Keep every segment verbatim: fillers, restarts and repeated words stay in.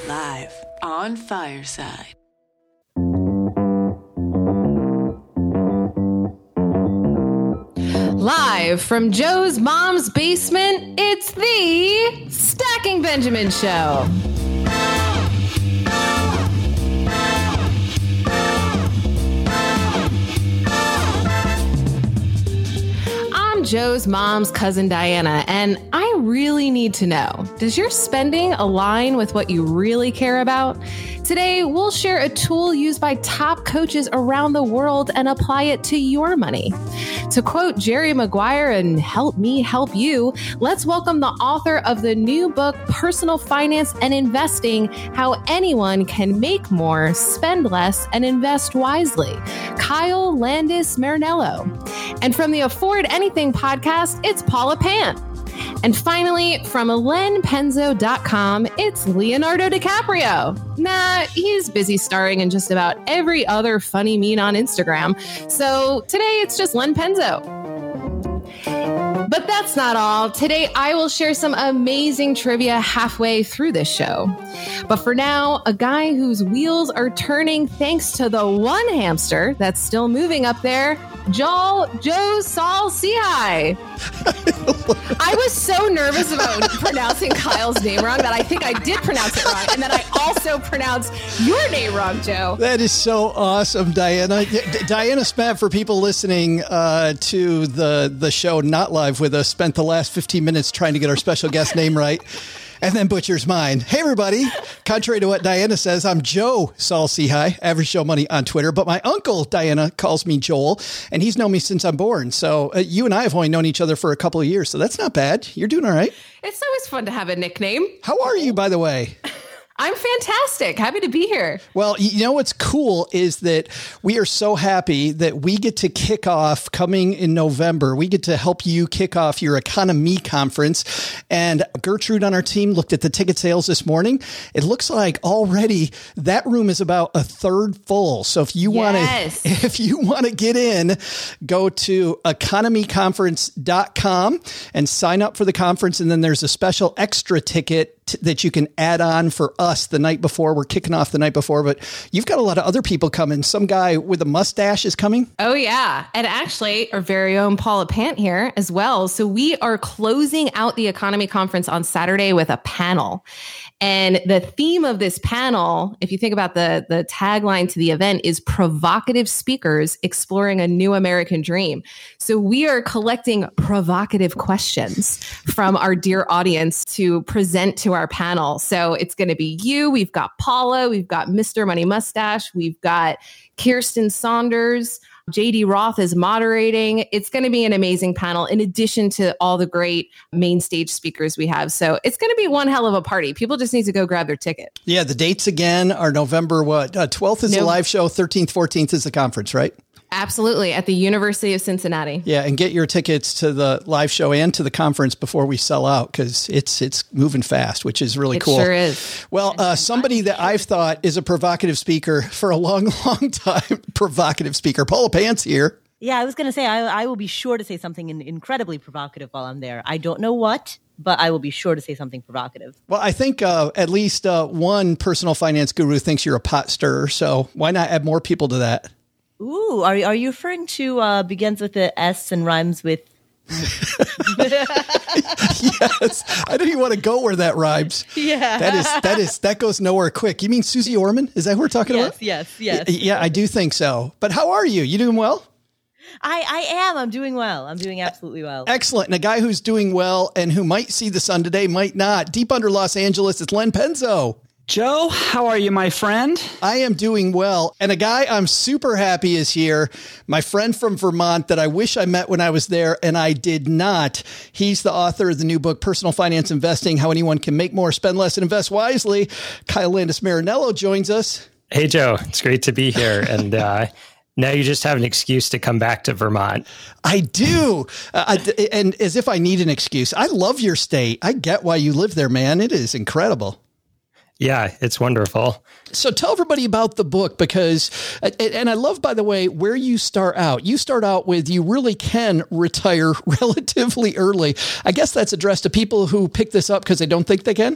Live on Fireside. Live from Joe's mom's basement, it's the Stacking Benjamin Show. I'm Joe's mom's cousin Diana, and I really need to know, does your spending align with what you really care about? Today, we'll share a tool used by top coaches around the world and apply it to your money. To quote Jerry Maguire and Help Me Help You, let's welcome the author of the new book, Personal Finance and Investing, How Anyone Can Make More, Spend Less, and Invest Wisely, Kyle Landis Marinello. And from the Afford Anything podcast, it's Paula Pant. And finally, from len penzo dot com, it's Leonardo DiCaprio. Nah, he's busy starring in just about every other funny meme on Instagram. So today it's just Len Penzo. But that's not all. Today, I will share some amazing trivia halfway through this show. But for now, a guy whose wheels are turning thanks to the one hamster that's still moving up there, Joel Joe Saul Sehi. I was so nervous about pronouncing Kyle's name wrong that I think I did pronounce it wrong. And then I also pronounced your name wrong, Joe. That is so awesome, Diana. D- Diana spent, for people listening uh, to the, the show not live with us, spent the last fifteen minutes trying to get our special guest name right. And then butchers mine. Hey, everybody. Contrary to what Diana says, I'm Joe Saul Sehi, Average Joe Money on Twitter. But my uncle, Diana, calls me Joel, and he's known me since I'm born. So uh, you and I have only known each other for a couple of years. So that's not bad. You're doing all right. It's always fun to have a nickname. How are you, by the way? I'm fantastic. Happy to be here. Well, you know what's cool is that we are so happy that we get to kick off coming in November. We get to help you kick off your Economy Conference. And Gertrude on our team looked at the ticket sales this morning. It looks like already that room is about a third full. So if you yes. want to, if you want to get in, go to economy conference dot com and sign up for the conference. And then there's a special extra ticket that you can add on for us the night before. We're kicking off the night before, but you've got a lot of other people coming. Some guy with a mustache is coming. Oh, yeah. And actually, our very own Paula Pant here as well. So we are closing out the Economy Conference on Saturday with a panel. And the theme of this panel, if you think about the, the tagline to the event, is provocative speakers exploring a new American dream. So we are collecting provocative questions from our dear audience to present to our panel. So it's going to be you. We've got Paula. We've got Mister Money Mustache. We've got Kirsten Saunders. J D Roth is moderating. It's going to be an amazing panel in addition to all the great main stage speakers we have. So it's going to be one hell of a party. People just need to go grab their ticket. Yeah, the dates again are November, what, uh, twelfth is no. the live show, thirteenth, fourteenth is the conference, right? Absolutely. At the University of Cincinnati. Yeah. And get your tickets to the live show and to the conference before we sell out, because it's it's moving fast, which is really it cool. It sure is. Well, uh, somebody that I've thought is a provocative speaker for a long, long time, provocative speaker, Paula Pant's here. Yeah, I was going to say, I, I will be sure to say something in, incredibly provocative while I'm there. I don't know what, but I will be sure to say something provocative. Well, I think uh, at least uh, one personal finance guru thinks you're a pot stirrer. So why not add more people to that? Ooh, are, are you referring to uh, begins with the S and rhymes with? Yes, I don't even want to go where that rhymes. Yeah, that is that is that goes nowhere quick. You mean Susie Orman? Is that who we're talking yes, about? Yes, yes, yes. Yeah, I do think so. But how are you? You doing well? I, I am. I'm doing well. I'm doing absolutely well. Excellent. And a guy who's doing well and who might see the sun today, might not. Deep under Los Angeles, it's Len Penzo. Joe, how are you, my friend? I am doing well. And a guy I'm super happy is here, my friend from Vermont that I wish I met when I was there, and I did not. He's the author of the new book, Personal Finance Investing, How Anyone Can Make More, Spend Less, and Invest Wisely. Kyle Landis Marinello joins us. Hey, Joe. It's great to be here. And uh, now you just have an excuse to come back to Vermont. I do. Uh, I, and as if I need an excuse. I love your state. I get why you live there, man. It is incredible. Yeah, it's wonderful. So tell everybody about the book, because, and I love, by the way, where you start out. You start out with, you really can retire relatively early. I guess that's addressed to people who pick this up because they don't think they can.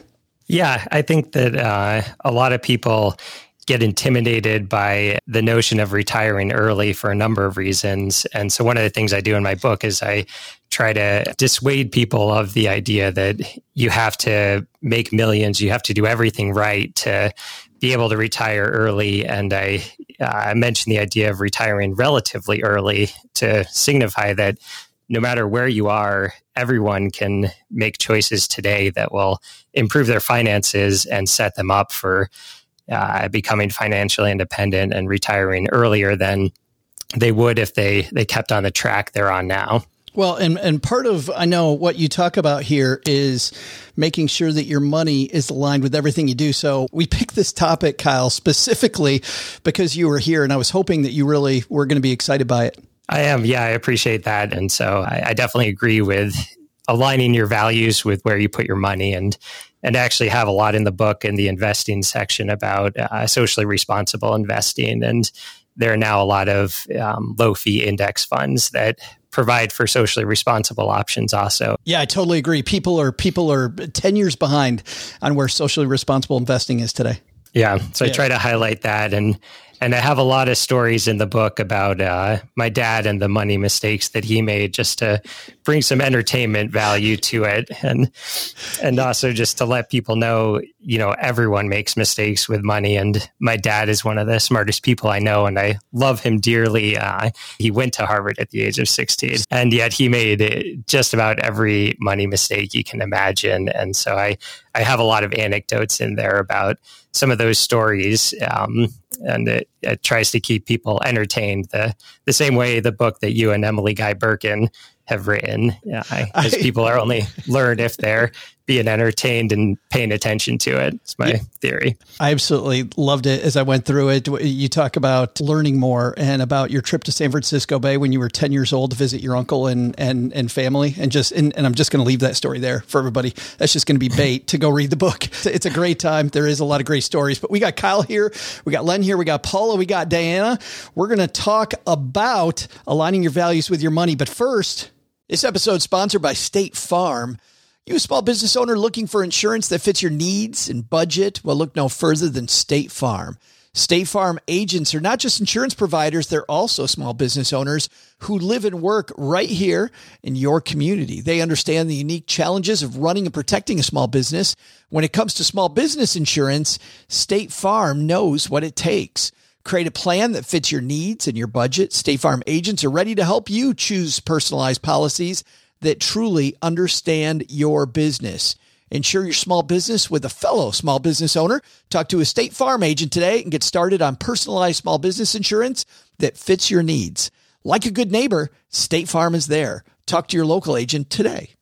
Yeah, I think that uh, a lot of people get intimidated by the notion of retiring early for a number of reasons. And so one of the things I do in my book is I try to dissuade people of the idea that you have to make millions, you have to do everything right to be able to retire early. And I, uh, I mentioned the idea of retiring relatively early to signify that no matter where you are, everyone can make choices today that will improve their finances and set them up for uh, becoming financially independent and retiring earlier than they would if they, they kept on the track they're on now. Well, and, and part of, I know what you talk about here is making sure that your money is aligned with everything you do. So we picked this topic, Kyle, specifically because you were here, and I was hoping that you really were going to be excited by it. I am. Yeah, I appreciate that. And so I, I definitely agree with aligning your values with where you put your money, and and actually have a lot in the book in the investing section about uh, socially responsible investing. And there are now a lot of um, low fee index funds that provide for socially responsible options also. Yeah, I totally agree. People are people are ten years behind on where socially responsible investing is today. Yeah. So yeah. I try to highlight that. And And I have a lot of stories in the book about uh, my dad and the money mistakes that he made, just to bring some entertainment value to it. And and also just to let people know, you know, everyone makes mistakes with money. And my dad is one of the smartest people I know, and I love him dearly. Uh, he went to Harvard at the age of sixteen, and yet he made just about every money mistake you can imagine. And so I, I have a lot of anecdotes in there about some of those stories. Um, and it, it tries to keep people entertained the the same way the book that you and Emily Guy Birkin have written. Yeah, because people are only learned if they're being entertained and paying attention to it. It's my yeah, theory. I absolutely loved it as I went through it. You talk about learning more and about your trip to San Francisco Bay when you were ten years old to visit your uncle and and and family. And just and, and I'm just going to leave that story there for everybody. That's just going to be bait to go read the book. It's a great time. There is a lot of great stories. But we got Kyle here. We got Len here. We got Paula. We got Diana. We're going to talk about aligning your values with your money. But first, this episode is sponsored by State Farm. You a small business owner looking for insurance that fits your needs and budget? Well, look no further than State Farm. State Farm agents are not just insurance providers, they're also small business owners who live and work right here in your community. They understand the unique challenges of running and protecting a small business. When it comes to small business insurance, State Farm knows what it takes. Create a plan that fits your needs and your budget. State Farm agents are ready to help you choose personalized policies that truly understand your business. Insure your small business with a fellow small business owner. Talk to a State Farm agent today and get started on personalized small business insurance that fits your needs. Like a good neighbor, State Farm is there. Talk to your local agent today.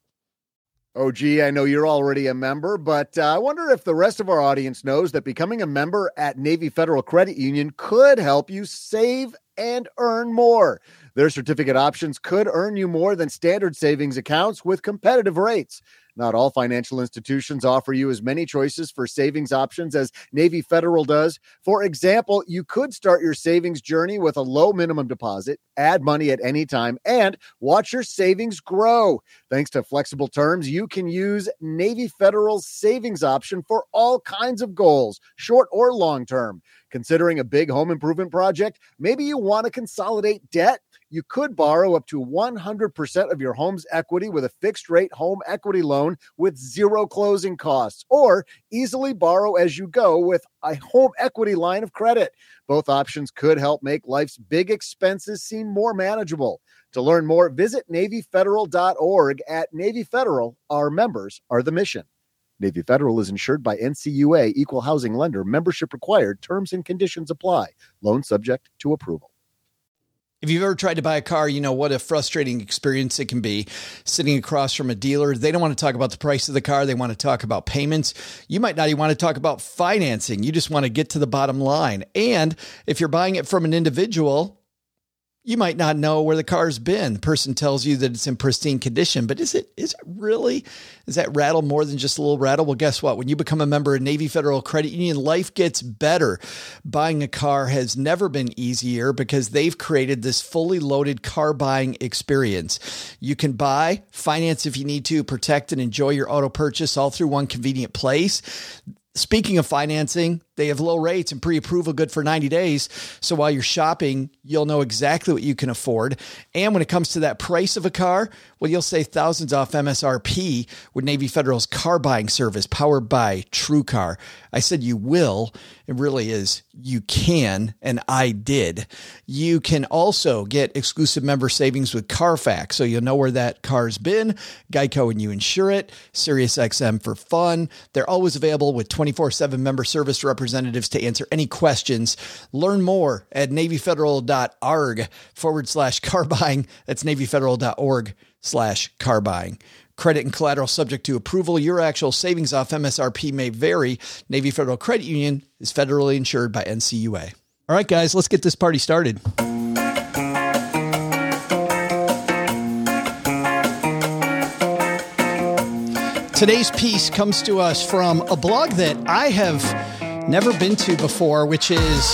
Oh, gee, I know you're already a member, but uh, I wonder if the rest of our audience knows that becoming a member at Navy Federal Credit Union could help you save and earn more. Their certificate options could earn you more than standard savings accounts with competitive rates. Not all financial institutions offer you as many choices for savings options as Navy Federal does. For example, you could start your savings journey with a low minimum deposit, add money at any time, and watch your savings grow. Thanks to flexible terms, you can use Navy Federal's savings option for all kinds of goals, short or long term. Considering a big home improvement project, maybe you want to consolidate debt. You could borrow up to one hundred percent of your home's equity with a fixed rate home equity loan with zero closing costs, or easily borrow as you go with a home equity line of credit. Both options could help make life's big expenses seem more manageable. To learn more, visit Navy Federal dot org. At Navy Federal, our members are the mission. Navy Federal is insured by N C U A, Equal Housing Lender. Membership required. Terms and conditions apply. Loan subject to approval. If you've ever tried to buy a car, you know what a frustrating experience it can be sitting across from a dealer. They don't want to talk about the price of the car. They want to talk about payments. You might not even want to talk about financing. You just want to get to the bottom line. And if you're buying it from an individual, You might not know where the car's been. The person tells you that it's in pristine condition, but is it is it really? Is that rattle more than just a little rattle? Well, guess what? When you become a member of Navy Federal Credit Union, life gets better. Buying a car has never been easier because they've created this fully loaded car buying experience. You can buy, finance if you need to, protect and enjoy your auto purchase all through one convenient place. Speaking of financing, they have low rates and pre-approval good for ninety days. So while you're shopping, you'll know exactly what you can afford. And when it comes to that price of a car, well, you'll save thousands off M S R P with Navy Federal's car buying service powered by TrueCar. I said you will. It really is you can, and I did. You can also get exclusive member savings with Carfax, so you'll know where that car's been. Geico when you insure it. SiriusXM for fun. They're always available with twenty-four seven member service representatives to answer any questions. Learn more at NavyFederal.org forward slash car buying. That's NavyFederal.org slash car buying. Credit and collateral subject to approval. Your actual savings off M S R P may vary. Navy Federal Credit Union is federally insured by N C U A. All right, guys, let's get this party started. Today's piece comes to us from a blog that I have never been to before, which is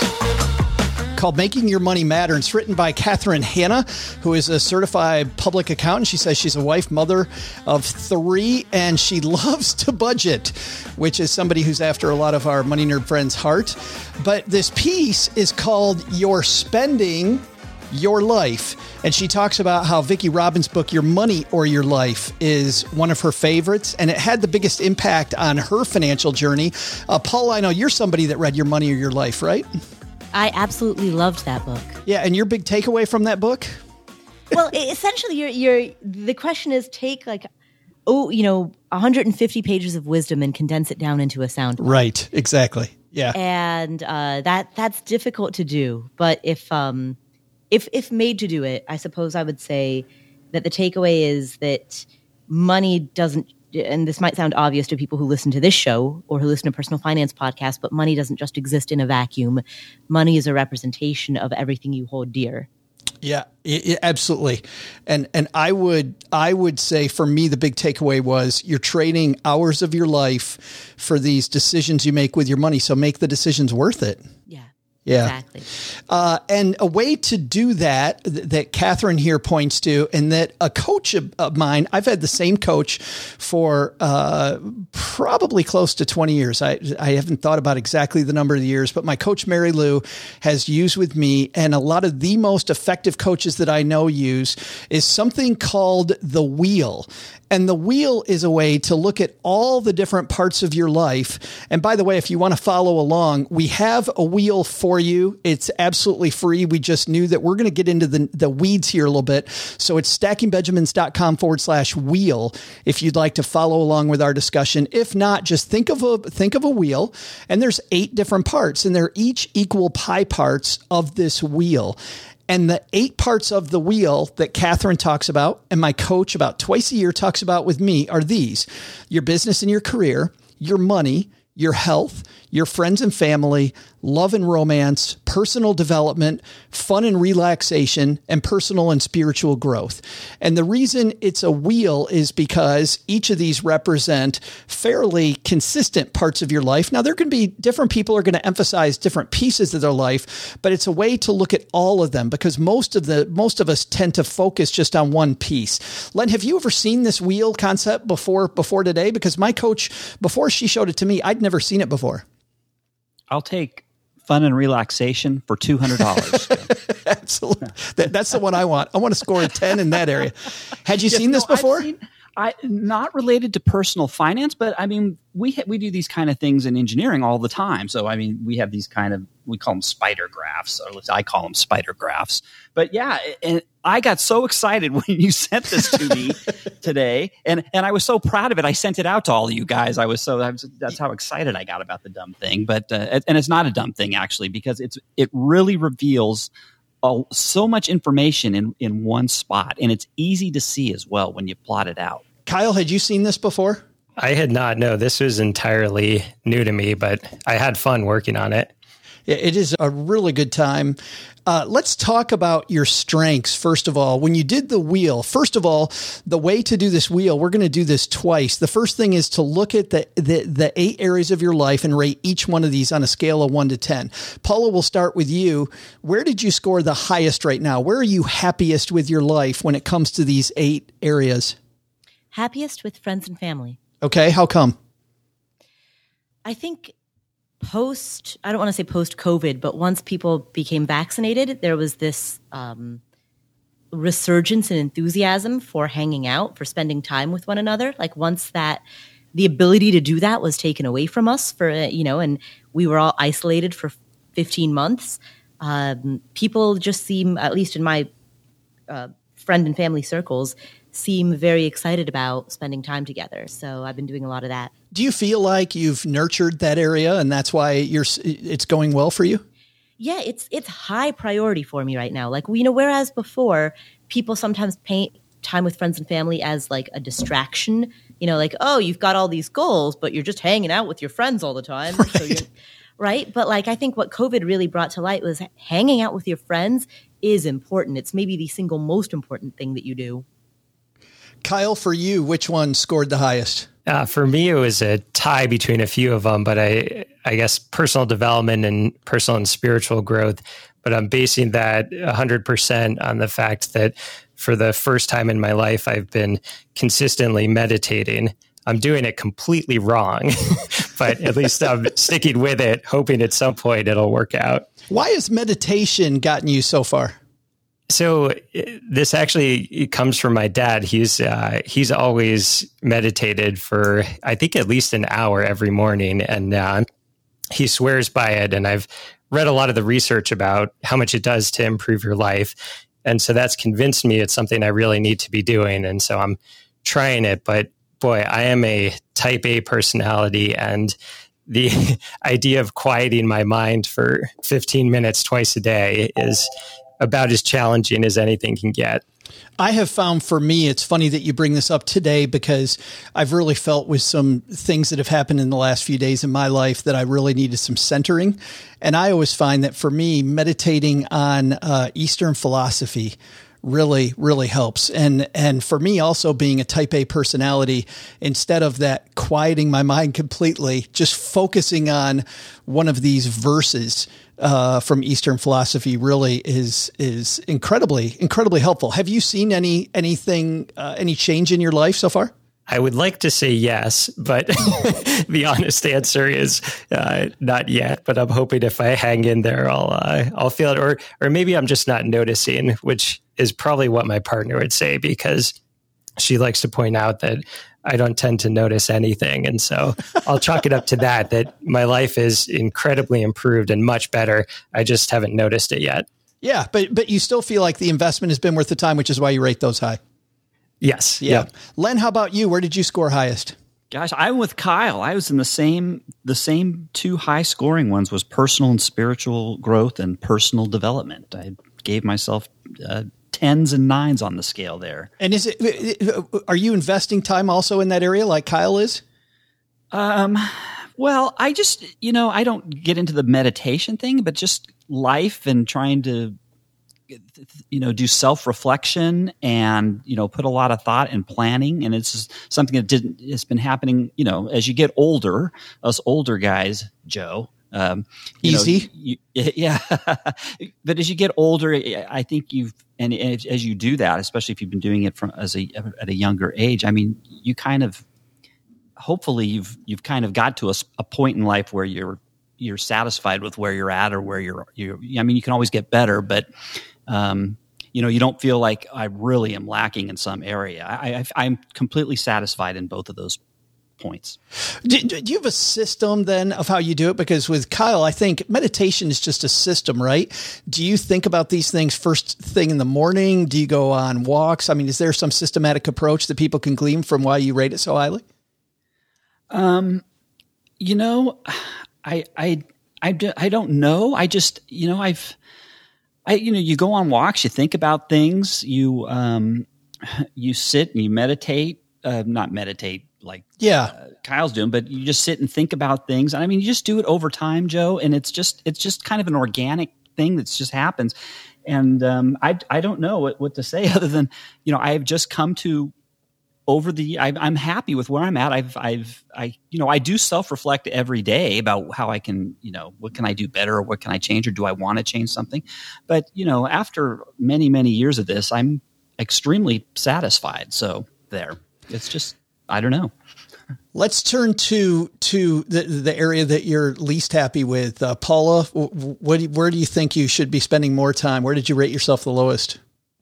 called Making Your Money Matter. It's written by Catherine Hanna, who is a certified public accountant. She says she's a wife, mother of three, and she loves to budget, which is somebody who's after a lot of our Money Nerd friends' heart. But this piece is called Your Spending Your Life. And she talks about how Vicki Robbins' book, Your Money or Your Life, is one of her favorites, and it had the biggest impact on her financial journey. Uh, Paul, I know you're somebody that read Your Money or Your Life, right? I absolutely loved that book. Yeah, and your big takeaway from that book? Well, essentially, you're, you're, the question is take like, oh, you know, one hundred fifty pages of wisdom and condense it down into a sound. Right, exactly. Yeah. And uh, that that's difficult to do. But if, um, if, if made to do it, I suppose I would say that the takeaway is that money doesn't, and this might sound obvious to people who listen to this show or who listen to personal finance podcasts, but money doesn't just exist in a vacuum. Money is a representation of everything you hold dear. Yeah, it, it, absolutely. And and I would I would say for me, the big takeaway was you're trading hours of your life for these decisions you make with your money. So make the decisions worth it. Yeah. Yeah. Exactly. Uh, and a way to do that, th- that Catherine here points to, and that a coach of, of mine, I've had the same coach for uh, probably close to twenty years. I, I haven't thought about exactly the number of years, but my coach, Mary Lou, has used with me, and a lot of the most effective coaches that I know use, is something called the wheel. And the wheel is a way to look at all the different parts of your life. And by the way, if you want to follow along, we have a wheel for you. It's absolutely free. We just knew that we're going to get into the, the weeds here a little bit. So it's stackingbenjamins.com forward slash wheel if you'd like to follow along with our discussion. If not, just think of a think of a wheel, and there's eight different parts, and they're each equal pie parts of this wheel. And the eight parts of the wheel that Catherine talks about, and my coach about twice a year talks about with me, are these: your business and your career, your money, your health, your friends and family, love and romance, personal development, fun and relaxation, and personal and spiritual growth. And the reason it's a wheel is because each of these represent fairly consistent parts of your life. Now, there can be different people are going to emphasize different pieces of their life, but it's a way to look at all of them, because most of the most of us tend to focus just on one piece. Len, have you ever seen this wheel concept before before today? Because my coach, before she showed it to me, I'd never seen it before. I'll take fun and relaxation for two hundred dollars. Absolutely. That, that's the one I want. I want to score a ten in that area. Had you yes, seen no, this before? I've seen, I not related to personal finance, but I mean, we ha- we do these kind of things in engineering all the time. So I mean, we have these kind of, we call them spider graphs, or I call them spider graphs. But yeah, and I got so excited when you sent this to me today, and and I was so proud of it. I sent it out to all of you guys. I was so I was, that's how excited I got about the dumb thing. But uh, and it's not a dumb thing actually, because it's it really reveals all, so much information in in one spot, and it's easy to see as well when you plot it out. Kyle, had you seen this before? I had not. No, this was entirely new to me, but I had fun working on it. It is a really good time. Uh, let's talk about your strengths. First of all, when you did the wheel, first of all, the way to do this wheel, we're going to do this twice. The first thing is to look at the, the, the eight areas of your life and rate each one of these on a scale of one to ten. Paula, we'll start with you. Where did you score the highest right now? Where are you happiest with your life when it comes to these eight areas? Happiest with friends and family. Okay. How come? I think post, I don't want to say post-COVID, but once people became vaccinated, there was this um, resurgence in enthusiasm for hanging out, for spending time with one another. Like once that, the ability to do that was taken away from us for, uh, you know, and we were all isolated for fifteen months. Um, people just seem, at least in my uh, friend and family circles, seem very excited about spending time together. So I've been doing a lot of that. Do you feel like you've nurtured that area and that's why you're, it's going well for you? Yeah, it's it's high priority for me right now. Like, you know, whereas before people sometimes paint time with friends and family as like a distraction, you know, like, oh, you've got all these goals, but you're just hanging out with your friends all the time. Right. So you're, right. But like, I think what COVID really brought to light was hanging out with your friends is important. It's maybe the single most important thing that you do. Kyle, for you, which one scored the highest? Uh, for me, it was a tie between a few of them, but I, I guess personal development and personal and spiritual growth. But I'm basing that one hundred percent on the fact that for the first time in my life, I've been consistently meditating. I'm doing it completely wrong, but at least I'm sticking with it, hoping at some point it'll work out. Why has meditation gotten you so far? So this actually comes from my dad. He's uh, he's always meditated for, I think, at least an hour every morning, and uh, he swears by it. And I've read a lot of the research about how much it does to improve your life, and so that's convinced me it's something I really need to be doing. And so I'm trying it. But boy, I am a type A personality, and the idea of quieting my mind for fifteen minutes twice a day is about as challenging as anything can get. I have found for me, it's funny that you bring this up today because I've really felt with some things that have happened in the last few days in my life that I really needed some centering. And I always find that for me, meditating on uh, Eastern philosophy really, really helps. And, and for me also being a type A personality, instead of that quieting my mind completely, just focusing on one of these verses uh, from Eastern philosophy really is, is incredibly, incredibly helpful. Have you seen any, anything, uh, any change in your life so far? I would like to say yes, but the honest answer is uh, not yet. But I'm hoping if I hang in there, I'll uh, I'll feel it, or or maybe I'm just not noticing, which is probably what my partner would say, because she likes to point out that I don't tend to notice anything, and so I'll chalk it up to that. That my life is incredibly improved and much better. I just haven't noticed it yet. Yeah, but but you still feel like the investment has been worth the time, which is why you rate those high. Yes. Yeah. Yep. Len, how about you? Where did you score highest? Gosh, I'm with Kyle. I was in the same the same two high scoring ones was personal and spiritual growth and personal development. I gave myself uh, tens and nines on the scale there. And is it? Are you investing time also in that area like Kyle is? Um. Well, I just you know I don't get into the meditation thing, but just life and trying to, you know, do self-reflection and, you know, put a lot of thought and planning. And it's something that didn't, it's been happening, you know, as you get older, us older guys, Joe, um, you easy. Know, you, yeah. But as you get older, I think you've, and as you do that, especially if you've been doing it from as a, at a younger age, I mean, you kind of, hopefully you've, you've kind of got to a, a point in life where you're, you're satisfied with where you're at or where you're, you I mean, you can always get better, but Um, you know, you don't feel like I really am lacking in some area. I, I, I'm completely satisfied in both of those points. Do, do you have a system then of how you do it? Because with Kyle, I think meditation is just a system, right? Do you think about these things first thing in the morning? Do you go on walks? I mean, is there some systematic approach that people can glean from why you rate it so highly? Um, you know, I, I, I, do, I don't know. I just, you know, I've, I, you know, you go on walks, you think about things, you, um, you sit and you meditate, uh, not meditate like Yeah. uh, Kyle's doing, but you just sit and think about things. And I mean, you just do it over time, Joe, and it's just it's just kind of an organic thing that just happens. And um, I I don't know what, what to say other than, you know, I've just come to over the I, I'm happy with where I'm at. I've I've I you know I do self-reflect every day about how I can, you know, what can I do better, or what can I change, or do I want to change something? But you know, after many many years of this, I'm extremely satisfied. So there, it's just I don't know. Let's turn to to the, the area that you're least happy with, uh, Paula. What do, where do you think you should be spending more time? Where did you rate yourself the lowest?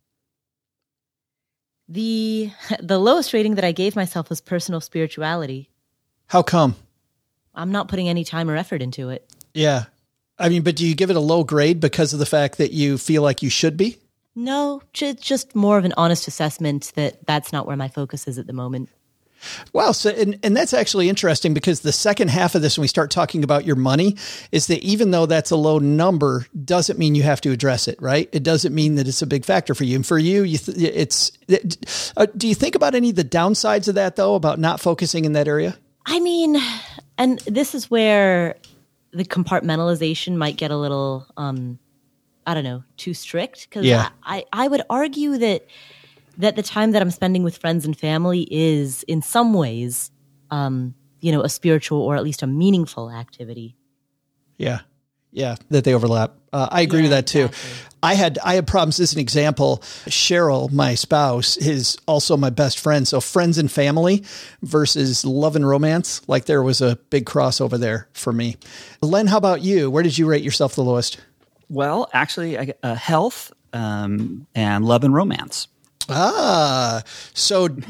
The the lowest rating that I gave myself was personal spirituality. How come? I'm not putting any time or effort into it. Yeah. I mean, but do you give it a low grade because of the fact that you feel like you should be? No, it's just more of an honest assessment that that's not where my focus is at the moment. Wow. So, and, and that's actually interesting because the second half of this, when we start talking about your money, is that even though that's a low number, doesn't mean you have to address it, right? It doesn't mean that it's a big factor for you. And for you, you th- it's, it, uh, do you think about any of the downsides of that though, about not focusing in that area? I mean, and this is where the compartmentalization might get a little, um, I don't know, too strict. Cause yeah. I, I would argue that that the time that I'm spending with friends and family is in some ways, um, you know, a spiritual or at least a meaningful activity. Yeah. Yeah. That they overlap. Uh, I agree yeah, with that too. Exactly. I had, I had problems as an example. Cheryl, my spouse, is also my best friend. So friends and family versus love and romance. Like there was a big crossover there for me. Len, how about you? Where did you rate yourself the lowest? Well, actually, I, uh, health um, and love and romance. Ah, so did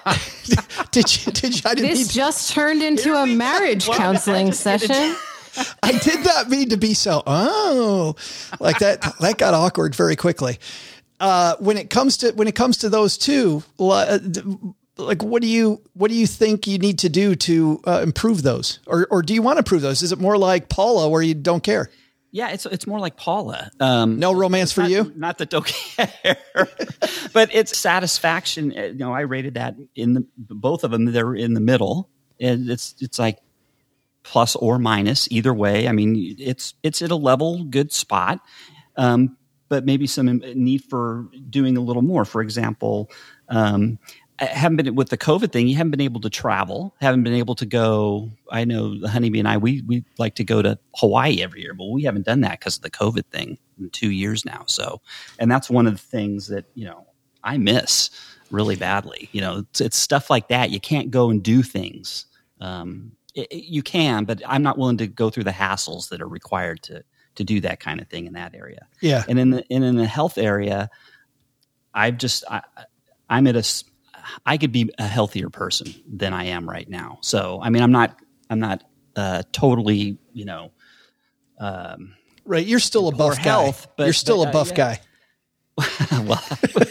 you, did you, I didn't This mean, just turned into a marriage counseling session. I did not mean to be so, oh, like that, that got awkward very quickly. Uh, when it comes to, when it comes to those two, like, what do you, what do you think you need to do to uh, improve those? Or, or do you want to improve those? Is it more like Paula where you don't care? Yeah, it's it's more like Paula. Um, no romance for not, you? Not that don't care, but it's satisfaction. You know, I rated that in the both of them. They're in the middle, and it's it's like plus or minus either way. I mean, it's it's at a level good spot, um, but maybe some need for doing a little more. For example. Um, I haven't been with the COVID thing. You haven't been able to travel. Haven't been able to go. I know the Honeybee and I. We we like to go to Hawaii every year, but we haven't done that because of the COVID thing in two years now. So, and that's one of the things that you know I miss really badly. You know, it's, it's stuff like that. You can't go and do things. Um, it, it, you can, but I'm not willing to go through the hassles that are required to to do that kind of thing in that area. Yeah, and in the and in the health area, I've just I, I'm at a I could be a healthier person than I am right now. So, I mean, I'm not, I'm not uh, totally, you know, um, right. You're still a buff health, guy. But you're still but, a buff uh, yeah. guy. Well,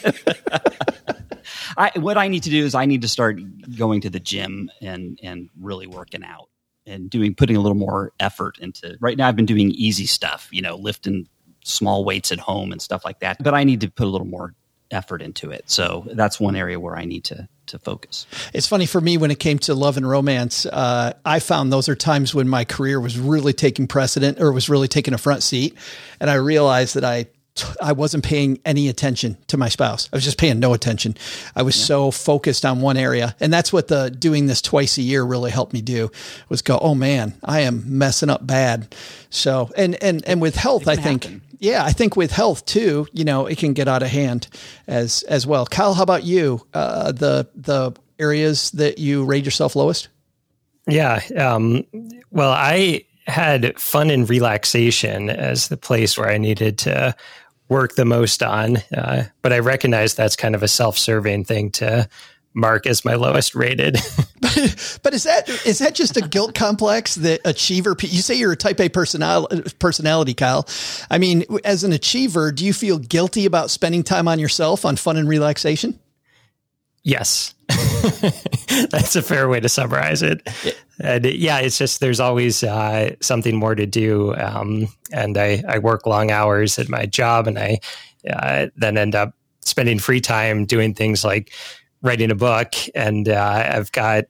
I, what I need to do is I need to start going to the gym and, and really working out and doing, putting a little more effort into right now. I've been doing easy stuff, you know, lifting small weights at home and stuff like that, but I need to put a little more effort into it. So that's one area where I need to to focus. It's funny for me when it came to love and romance. Uh, I found those are times when my career was really taking precedent or was really taking a front seat. And I realized that I I wasn't paying any attention to my spouse. I was just paying no attention. I was yeah. so focused on one area. And that's what the doing this twice a year really helped me do was go, oh man, I am messing up bad. So, and, and, and with health, I think, happen. yeah, I think with health too, you know, it can get out of hand as, as well. Kyle, how about you? Uh, the, the areas that you rate yourself lowest? Yeah. Um, well, I had fun and relaxation as the place where I needed to work the most on. Uh, but I recognize that's kind of a self-serving thing to mark as my lowest rated. but, but is that, is that just a guilt complex that achiever, you say you're a type A personal, personality, Kyle. I mean, as an achiever, do you feel guilty about spending time on yourself on fun and relaxation? Yes. That's a fair way to summarize it. And yeah, it's just, there's always uh, something more to do. Um, and I, I work long hours at my job and I uh, then end up spending free time doing things like writing a book. And uh, I've got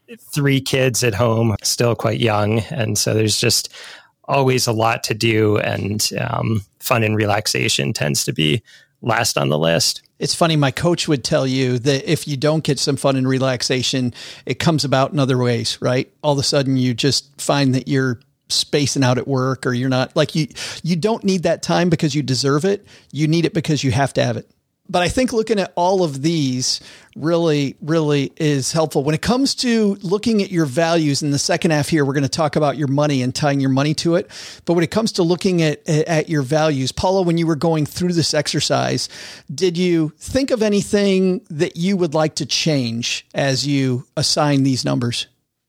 three kids at home, still quite young. And so there's just always a lot to do. And um, fun and relaxation tends to be last on the list. It's funny. My coach would tell you that if you don't get some fun and relaxation, it comes about in other ways, right? All of a sudden you just find that you're spacing out at work, or you're not like you, you don't need that time because you deserve it. You need it because you have to have it. But I think looking at all of these really, really is helpful. When it comes to looking at your values in the second half here, we're going to talk about your money and tying your money to it. But when it comes to looking at, at your values, Paula, when you were going through this exercise, did you think of anything that you would like to change as you assign these numbers?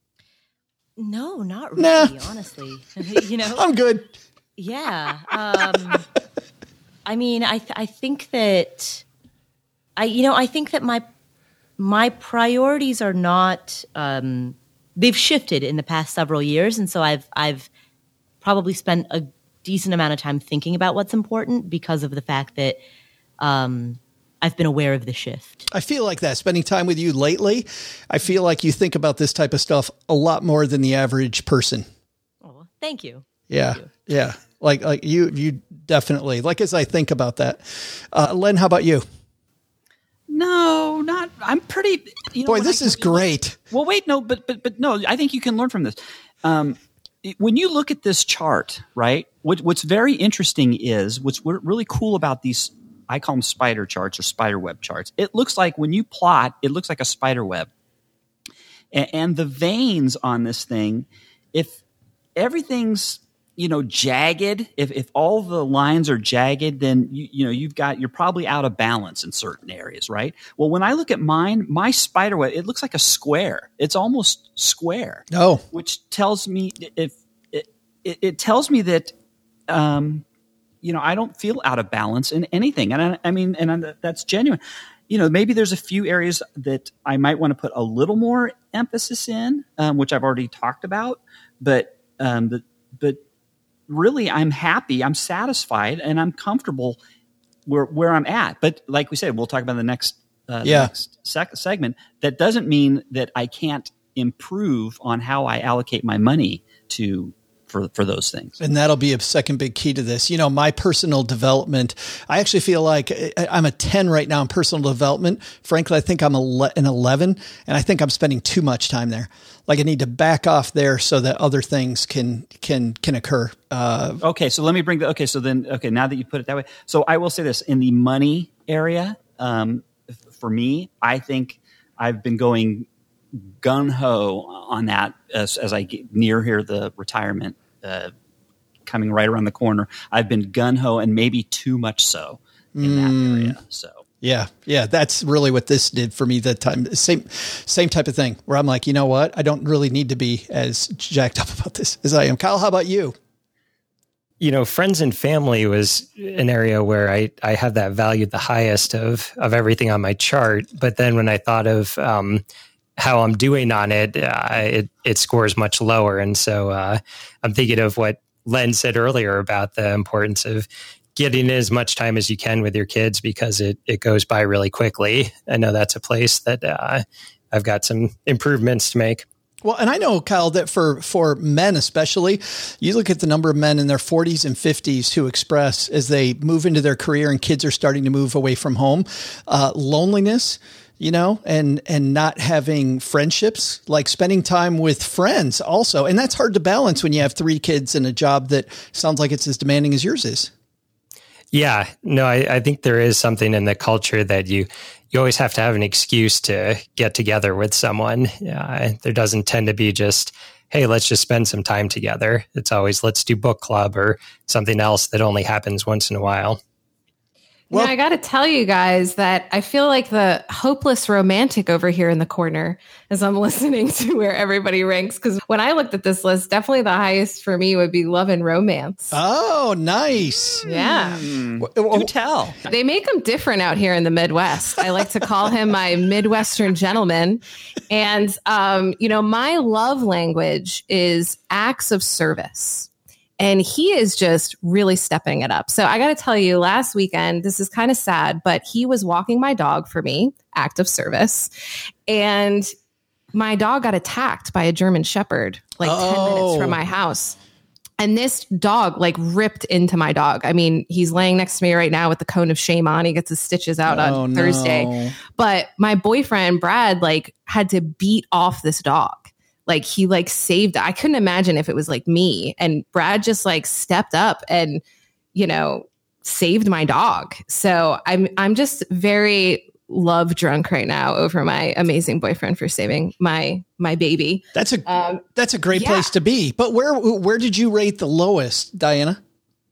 No, not really, nah. honestly. You know, I'm good. Yeah. Um, I mean, I th- I think that I, you know, I think that my my priorities are not. Um, they've shifted in the past several years, and so I've I've probably spent a decent amount of time thinking about what's important because of the fact that um, I've been aware of the shift. I feel like that. Spending time with you lately, I feel like you think about this type of stuff a lot more than the average person. Oh, thank you. Yeah, thank you. yeah. Like like you you definitely like as I think about that. Uh, Len, how about you? No, not. I'm pretty. You know, Boy, this I, is great. Well, wait, no, but but but no. I think you can learn from this. Um, when you look at this chart, right? What, what's very interesting is what's really cool about these. I call them spider charts or spider web charts. It looks like when you plot, it looks like a spider web, and, and the veins on this thing, if everything's you know, jagged, if, if all the lines are jagged, then, you, you know, you've got, you're probably out of balance in certain areas, right? Well, when I look at mine, my spider web, it looks like a square. It's almost square. Oh, which tells me if it, it, it tells me that, um, you know, I don't feel out of balance in anything. And I, I mean, and I'm, that's genuine. You know, maybe there's a few areas that I might want to put a little more emphasis in, um, which I've already talked about, but, um, but, but, really, I'm happy, I'm satisfied, and I'm comfortable where where I'm at. But like we said, we'll talk about the next, uh, yeah. the next sec- segment. That doesn't mean that I can't improve on how I allocate my money to for for those things. And that'll be a second big key to this. You know, my personal development, I actually feel like I'm a ten right now in personal development. Frankly, I think I'm an eleven, and I think I'm spending too much time there. Like I need to back off there so that other things can can can occur. Uh, okay, so let me bring the okay. So then, okay, now that you put it that way, so I will say this in the money area. Um, for me, I think I've been going gun ho on that as, as I get near here the retirement uh, coming right around the corner. I've been gun ho and maybe too much so in mm. that area. So. Yeah. Yeah. That's really what this did for me that time. Same, same type of thing where I'm like, you know what? I don't really need to be as jacked up about this as I am. Kyle, how about you? You know, friends and family was an area where I, I have that valued the highest of, of everything on my chart. But then when I thought of, um, how I'm doing on it, uh, it, it scores much lower. And so, uh, I'm thinking of what Len said earlier about the importance of getting as much time as you can with your kids because it, it goes by really quickly. I know that's a place that uh, I've got some improvements to make. Well, and I know, Kyle, that for, for men especially, you look at the number of men in their forties and fifties who express as they move into their career and kids are starting to move away from home, uh, loneliness, you know, and, and not having friendships, like spending time with friends also. And that's hard to balance when you have three kids and a job that sounds like it's as demanding as yours is. Yeah, no, I, I think there is something in the culture that you you always have to have an excuse to get together with someone. Uh, there doesn't tend to be just, hey, let's just spend some time together. It's always, let's do book club or something else that only happens once in a while. Well, yeah, I got to tell you guys that I feel like the hopeless romantic over here in the corner as I'm listening to where everybody ranks. Because when I looked at this list, definitely the highest for me would be love and romance. Oh, nice. Yeah. Mm. Do tell. They make them different out here in the Midwest. I like to call him my Midwestern gentleman. And, um, you know, my love language is acts of service. And he is just really stepping it up. So I got to tell you, last weekend, this is kind of sad, but he was walking my dog for me, act of service. And my dog got attacked by a German Shepherd like Oh. ten minutes from my house. And this dog like ripped into my dog. I mean, he's laying next to me right now with the cone of shame on. He gets his stitches out Oh, on no. Thursday. But my boyfriend, Brad, like had to beat off this dog. Like he like saved. I couldn't imagine if it was like me. And Brad just like stepped up and, you know, saved my dog. So I'm I'm just very love drunk right now over my amazing boyfriend for saving my my baby. That's a Um, that's a great yeah. place to be. But where where did you rate the lowest, Diana?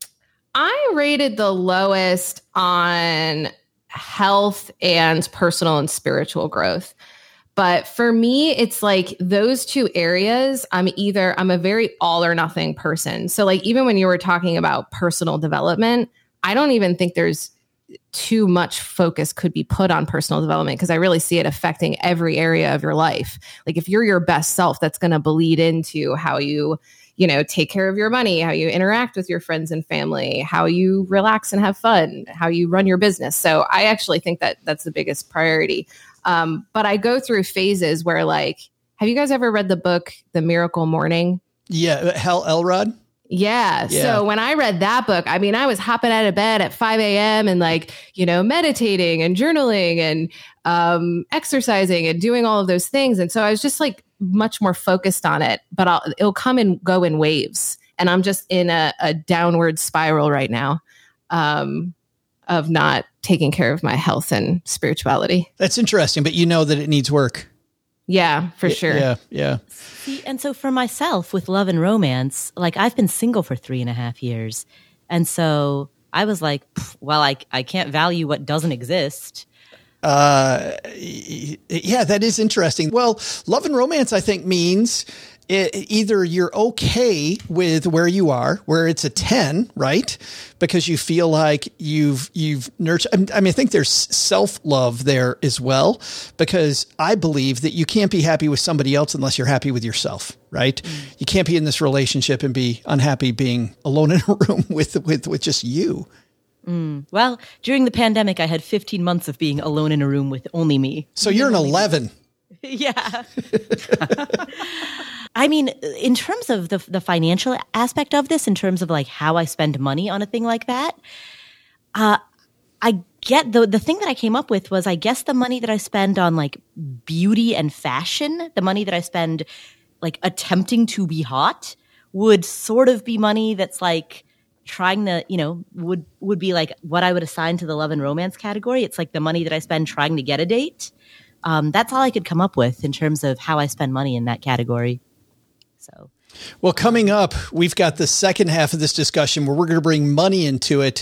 I rated the lowest on health and personal and spiritual growth. But for me, it's like those two areas, I'm either, I'm a very all or nothing person. So like, even when you were talking about personal development, I don't even think there's too much focus could be put on personal development because I really see it affecting every area of your life. Like if you're your best self, that's going to bleed into how you, you know, take care of your money, how you interact with your friends and family, how you relax and have fun, how you run your business. So I actually think that that's the biggest priority. Um, but I go through phases where like, have you guys ever read the book, The Miracle Morning? Yeah, Hal Elrod. Yeah. Yeah. So when I read that book, I mean, I was hopping out of bed at five a.m. and like, you know, meditating and journaling and um, exercising and doing all of those things. And so I was just like much more focused on it, but I'll, it'll come and go in waves. And I'm just in a, a downward spiral right now um, of not taking care of my health and spirituality. That's interesting, but you know that it needs work. Yeah, for sure. Yeah, yeah. See, and so for myself with love and romance, like I've been single for three and a half years. And so I was like, pff, well, I, I can't value what doesn't exist. Uh, yeah, that is interesting. Well, love and romance, I think, means it, either you're okay with where you are, where it's a ten, right? Because you feel like you've you've nurtured. I mean, I think there's self-love there as well, because I believe that you can't be happy with somebody else unless you're happy with yourself, right? Mm. You can't be in this relationship and be unhappy being alone in a room with with with just you. Mm. Well, during the pandemic, I had fifteen months of being alone in a room with only me. So you're an eleven. Yeah. I mean, in terms of the the financial aspect of this, in terms of like how I spend money on a thing like that, uh, I get the the thing that I came up with was I guess the money that I spend on like beauty and fashion, the money that I spend like attempting to be hot would sort of be money that's like trying to, you know, would would be like what I would assign to the love and romance category. It's like the money that I spend trying to get a date. Um, that's all I could come up with in terms of how I spend money in that category. So, well, coming up, we've got the second half of this discussion where we're going to bring money into it.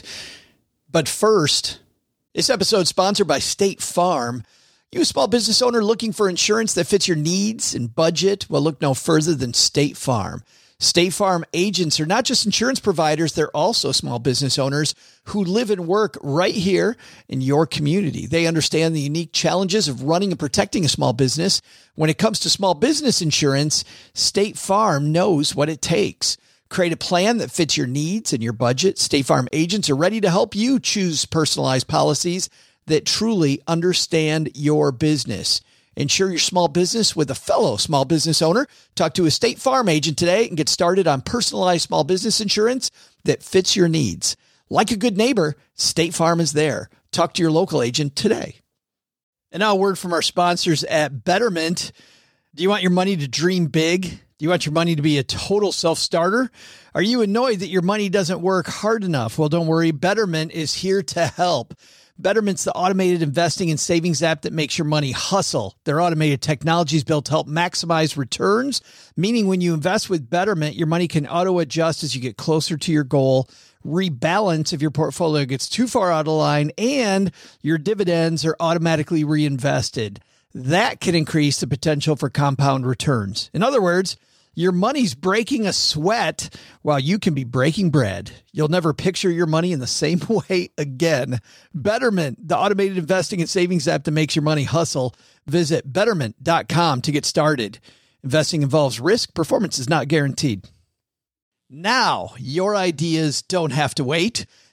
But first, this episode is sponsored by State Farm. You a small business owner looking for insurance that fits your needs and budget? Well, look no further than State Farm. State Farm agents are not just insurance providers, they're also small business owners who live and work right here in your community. They understand the unique challenges of running and protecting a small business. When it comes to small business insurance, State Farm knows what it takes. Create a plan that fits your needs and your budget. State Farm agents are ready to help you choose personalized policies that truly understand your business. Insure your small business with a fellow small business owner. Talk to a State Farm agent today and get started on personalized small business insurance that fits your needs. Like a good neighbor, State Farm is there. Talk to your local agent today. And now a word from our sponsors at Betterment. Do you want your money to dream big? Do you want your money to be a total self-starter? Are you annoyed that your money doesn't work hard enough? Well, don't worry. Betterment is here to help. Betterment's the automated investing and savings app that makes your money hustle. Their automated technology is built to help maximize returns, meaning when you invest with Betterment, your money can auto-adjust as you get closer to your goal, rebalance if your portfolio gets too far out of line, and your dividends are automatically reinvested. That can increase the potential for compound returns. In other words, your money's breaking a sweat while you can be breaking bread. You'll never picture your money in the same way again. Betterment, the automated investing and savings app that makes your money hustle. Visit betterment dot com to get started. Investing involves risk. Performance is not guaranteed. Now, your ideas don't have to wait.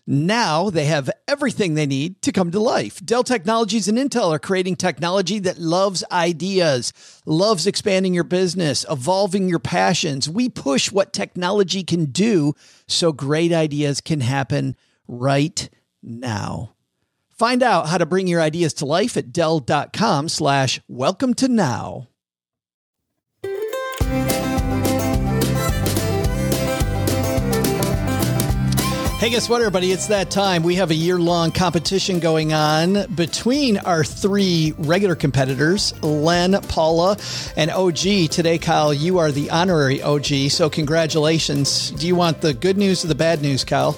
Now they have everything they need to come to life. Dell Technologies and Intel are creating technology that loves ideas, loves expanding your business, evolving your passions. We push what technology can do so great ideas can happen right now. Find out how to bring your ideas to life at Dell.com slash welcome to now. Hey, guess what, everybody? It's that time. We have a year-long competition going on between our three regular competitors, Len, Paula, and O G. Today, Kyle, you are the honorary O G, so congratulations. Do you want the good news or the bad news, Kyle?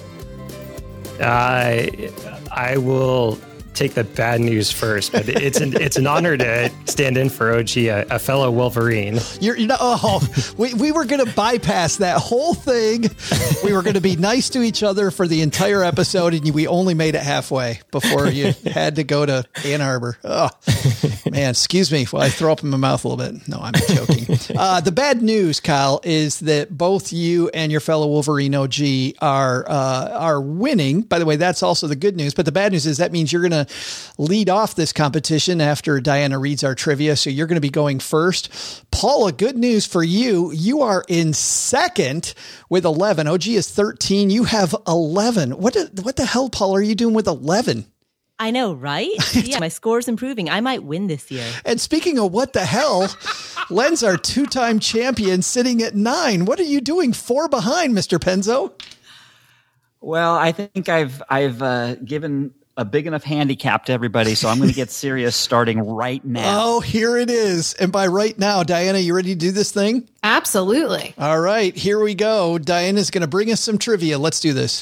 I I will take the bad news first, but it's an it's an honor to stand in for O G, a, a fellow Wolverine. You're, you know, oh, we we were going to bypass that whole thing. We were going to be nice to each other for the entire episode, and we only made it halfway before you had to go to Ann Arbor. Oh, man, excuse me while I throw up in my mouth a little bit. No, I'm joking. Uh, the bad news, Kyle, is that both you and your fellow Wolverine O G are uh, are winning. By the way, that's also the good news. But the bad news is that means you're going to lead off this competition after Diana reads our trivia. So you're going to be going first. Paula, good news for you. You are in second with eleven. O G is thirteen. You have eleven. What, did, what the hell, Paula, are you doing with eleven? I know, right? Yeah, my score's improving. I might win this year. And speaking of what the hell, Len's our two-time champion sitting at nine. What are you doing four behind, Mister Penzo? Well, I think I've I've uh, given a big enough handicap to everybody, so I'm going to get serious starting right now. Oh, here it is. And by right now, Diana, you ready to do this thing? Absolutely. All right, here we go. Diana's going to bring us some trivia. Let's do this.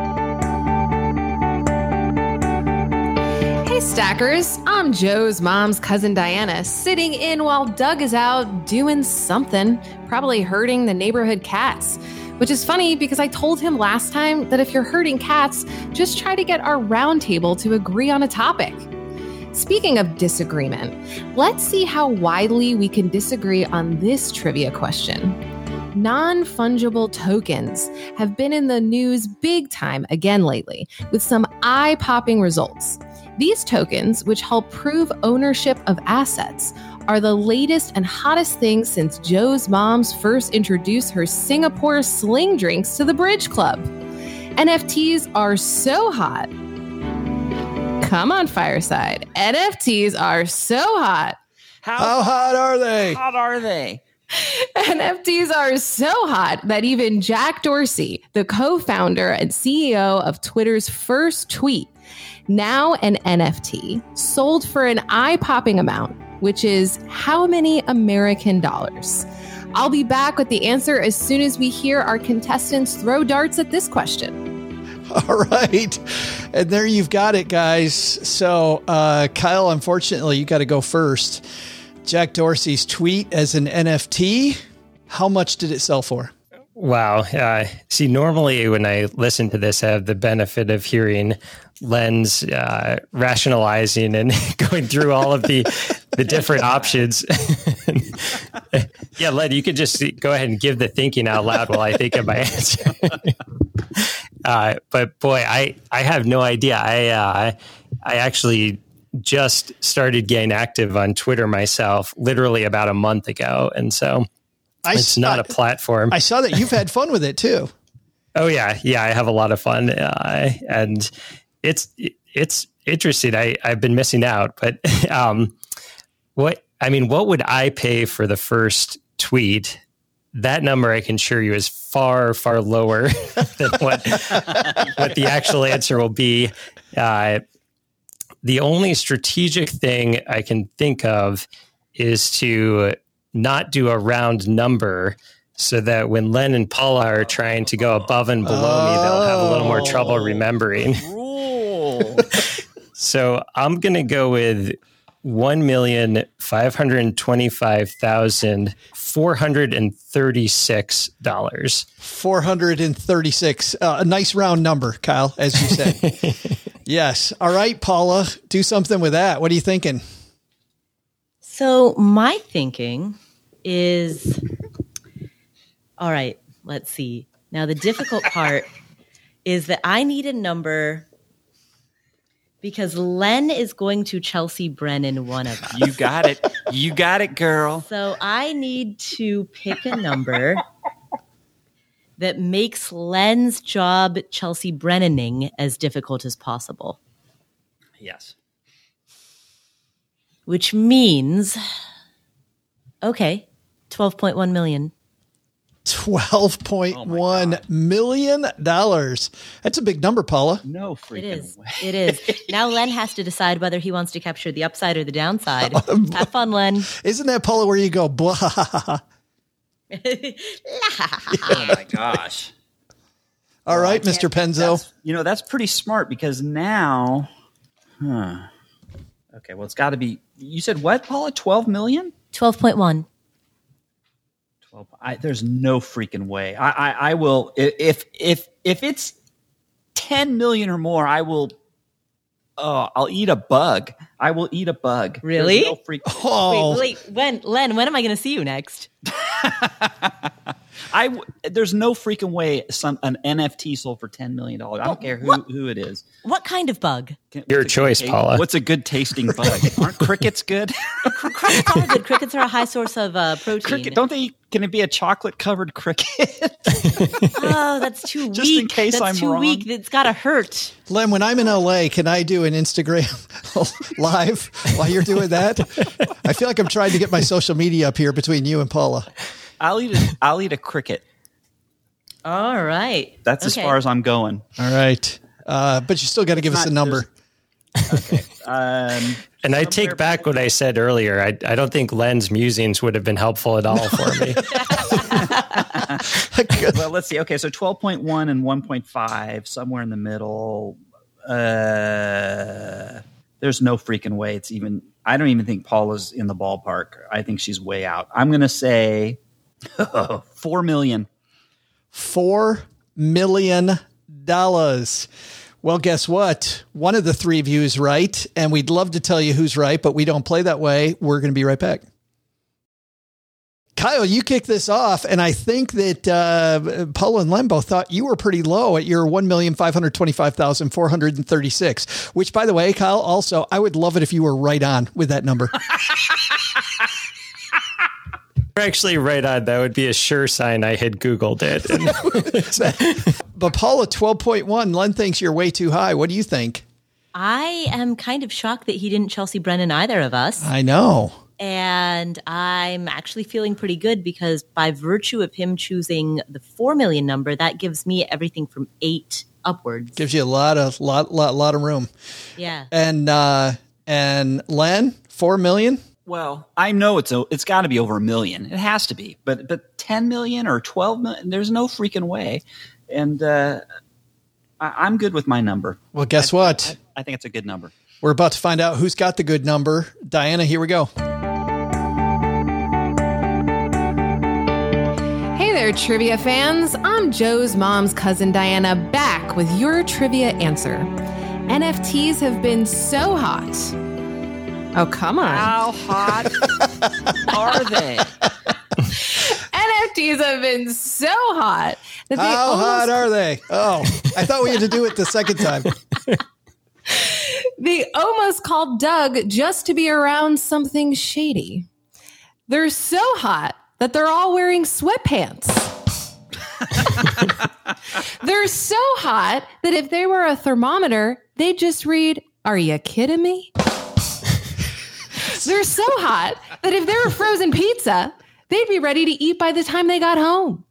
Hey, Stackers. I'm Joe's mom's cousin Diana, sitting in while Doug is out doing something, probably herding the neighborhood cats. Which is funny because I told him last time that if you're herding cats, just try to get our round table to agree on a topic. Speaking of disagreement, let's see how widely we can disagree on this trivia question. Non-fungible tokens have been in the news big time again lately, with some eye-popping results. These tokens, which help prove ownership of assets, are the latest and hottest thing since Joe's mom's first introduced her Singapore sling drinks to the Bridge Club. N F Ts are so hot. Come on, Fireside. N F Ts are so hot. How, How hot are they? hot are they? N F Ts are so hot that even Jack Dorsey, the co-founder and C E O of Twitter's first tweet, now an N F T, sold for an eye-popping amount, which is how many American dollars? I'll be back with the answer as soon as we hear our contestants throw darts at this question. All right. And there you've got it, guys. So, uh, Kyle, unfortunately, you got to go first. Jack Dorsey's tweet as an N F T, how much did it sell for? Wow. Uh, see, normally when I listen to this, I have the benefit of hearing Len's uh, rationalizing and going through all of the the different options. Yeah, Len, you could just go ahead and give the thinking out loud while I think of my answer. uh, but boy, I, I have no idea. I uh, I actually just started getting active on Twitter myself literally about a month ago. And so I it's not a platform. I saw that you've had fun with it too. Oh yeah. Yeah. I have a lot of fun. Uh, and it's, it's interesting. I, I've been missing out, but, um, what, I mean, what would I pay for the first tweet? That number I can assure you is far, far lower than what, what the actual answer will be. Uh, the only strategic thing I can think of is to not do a round number so that when Len and Paula are trying to go above and below oh. me, they'll have a little more trouble remembering. So I'm going to go with one million five hundred twenty-five thousand four hundred thirty-six dollars. four hundred thirty-six. Uh, a nice round number, Kyle, as you said. Yes. All right, Paula, do something with that. What are you thinking? So my thinking is, all right, let's see. Now the difficult part is that I need a number because Len is going to Chelsea Brennan one of us. You got it. You got it, girl. So I need to pick a number that makes Len's job Chelsea Brennaning as difficult as possible. Yes. Which means, okay, twelve point one million. twelve point one million dollars. That's a big number, Paula. No freaking It is. way. It is. Now Len has to decide whether he wants to capture the upside or the downside. Have fun, Len. Isn't that, Paula, where you go, blah? Oh my gosh. All right, Mister Penzo. That's- You know, that's pretty smart because now, huh. Okay, well, it's got to be, you said what, Paula? twelve million? twelve point one. twelve. I, there's no freaking way. I, I, I will, if, if, if it's ten million or more, I will, oh, I'll eat a bug. I will eat a bug. Really? There's no freak- Oh, Wait, wait, when, Len, when am I going to see you next? I w- there's no freaking way some an N F T sold for ten million dollars. I don't care who, what? who it is. What kind of bug? Can- Your what's a choice, good- Paula. What's a good tasting bug? Aren't crickets good? Crickets are good. Crickets are a high source of uh, protein. Cricket, don't they? Can it be a chocolate covered cricket? Oh, that's too Just weak. in case that's I'm too wrong. weak. It's got to hurt. Len, when I'm in L A, can I do an Instagram live while you're doing that? I feel like I'm trying to get my social media up here between you and Paula. I'll eat a, I'll eat a cricket. All right. That's as Okay. far as I'm going. All right. Uh, but you still got to give us not- a number. Um, And I take back what I said earlier. I, I don't think Len's musings would have been helpful at all for me. well, let's see. Okay, so twelve point one and one point five, somewhere in the middle. Uh, there's no freaking way it's even. I don't even think Paula's in the ballpark. I think she's way out. I'm going to say four million. Four million dollars. Well, guess what? One of the three of you is right, and we'd love to tell you who's right, but we don't play that way. We're going to be right back. Kyle, you kicked this off, and I think that uh, Paula and Len both thought you were pretty low at your one million five hundred twenty-five thousand four hundred thirty-six, which, by the way, Kyle, also, I would love it if you were right on with that number. You're actually right on. That would be a sure sign I had Googled it. And But Paula, twelve point one, Len thinks you're way too high. What do you think? I am kind of shocked that he didn't Chelsea Brennan either of us. I know. And I'm actually feeling pretty good because by virtue of him choosing the four million number, that gives me everything from eight upwards. Gives you a lot of lot lot lot of room. Yeah. And uh, and Len, four million. Well, I know it's a, it's got to be over a million. It has to be. But but ten million or twelve million, there's no freaking way. And uh, I, I'm good with my number. Well, guess I, what? I, I think it's a good number. We're about to find out who's got the good number. Diana, here we go. Hey there, trivia fans. I'm Joe's mom's cousin Diana, back with your trivia answer. N F Ts have been so hot. Oh, come on. How hot are they? N F Ts have been so hot that they How almost, hot are they? Oh, I thought we had to do it the second time. they almost called Doug just to be around something shady. They're so hot that they're all wearing sweatpants. They're so hot that if they were a thermometer, they'd just read, "Are you kidding me?" They're so hot that if they were frozen pizza, they'd be ready to eat by the time they got home.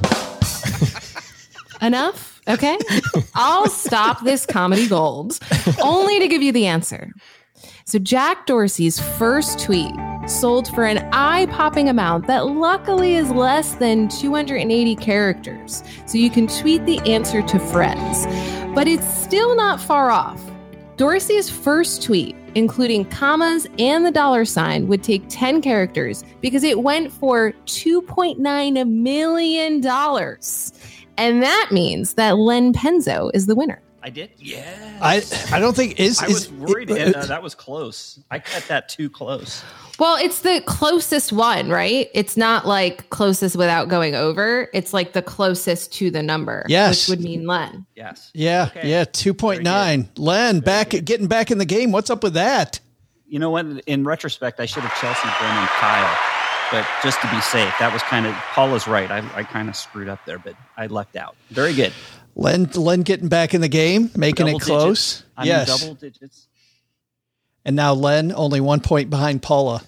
Enough? Okay. I'll stop this comedy gold only to give you the answer. So Jack Dorsey's first tweet sold for an eye-popping amount that luckily is less than two hundred eighty characters. So you can tweet the answer to friends. But it's still not far off. Dorsey's first tweet, including commas and the dollar sign, would take ten characters because it went for two point nine million dollars. And that means that Len Penzo is the winner. I did? Yeah. I I don't think is. I is, was worried. it- uh, that was close. I cut that too close. Well, it's the closest one, right? It's not like closest without going over. It's like the closest to the number. Yes. Which would mean Len. Yes. yeah, Okay. yeah, two point nine. Len, back good. getting back in the game. What's up with that? You know what? In retrospect, I should have Chelsea, Brennan, Kyle. But just to be safe, that was kind of, Paula's right. I, I kind of screwed up there, but I lucked out. Very good. Len, Len getting back in the game, making Double it close. digits. I'm yes. in double digits. And now Len only one point behind Paula.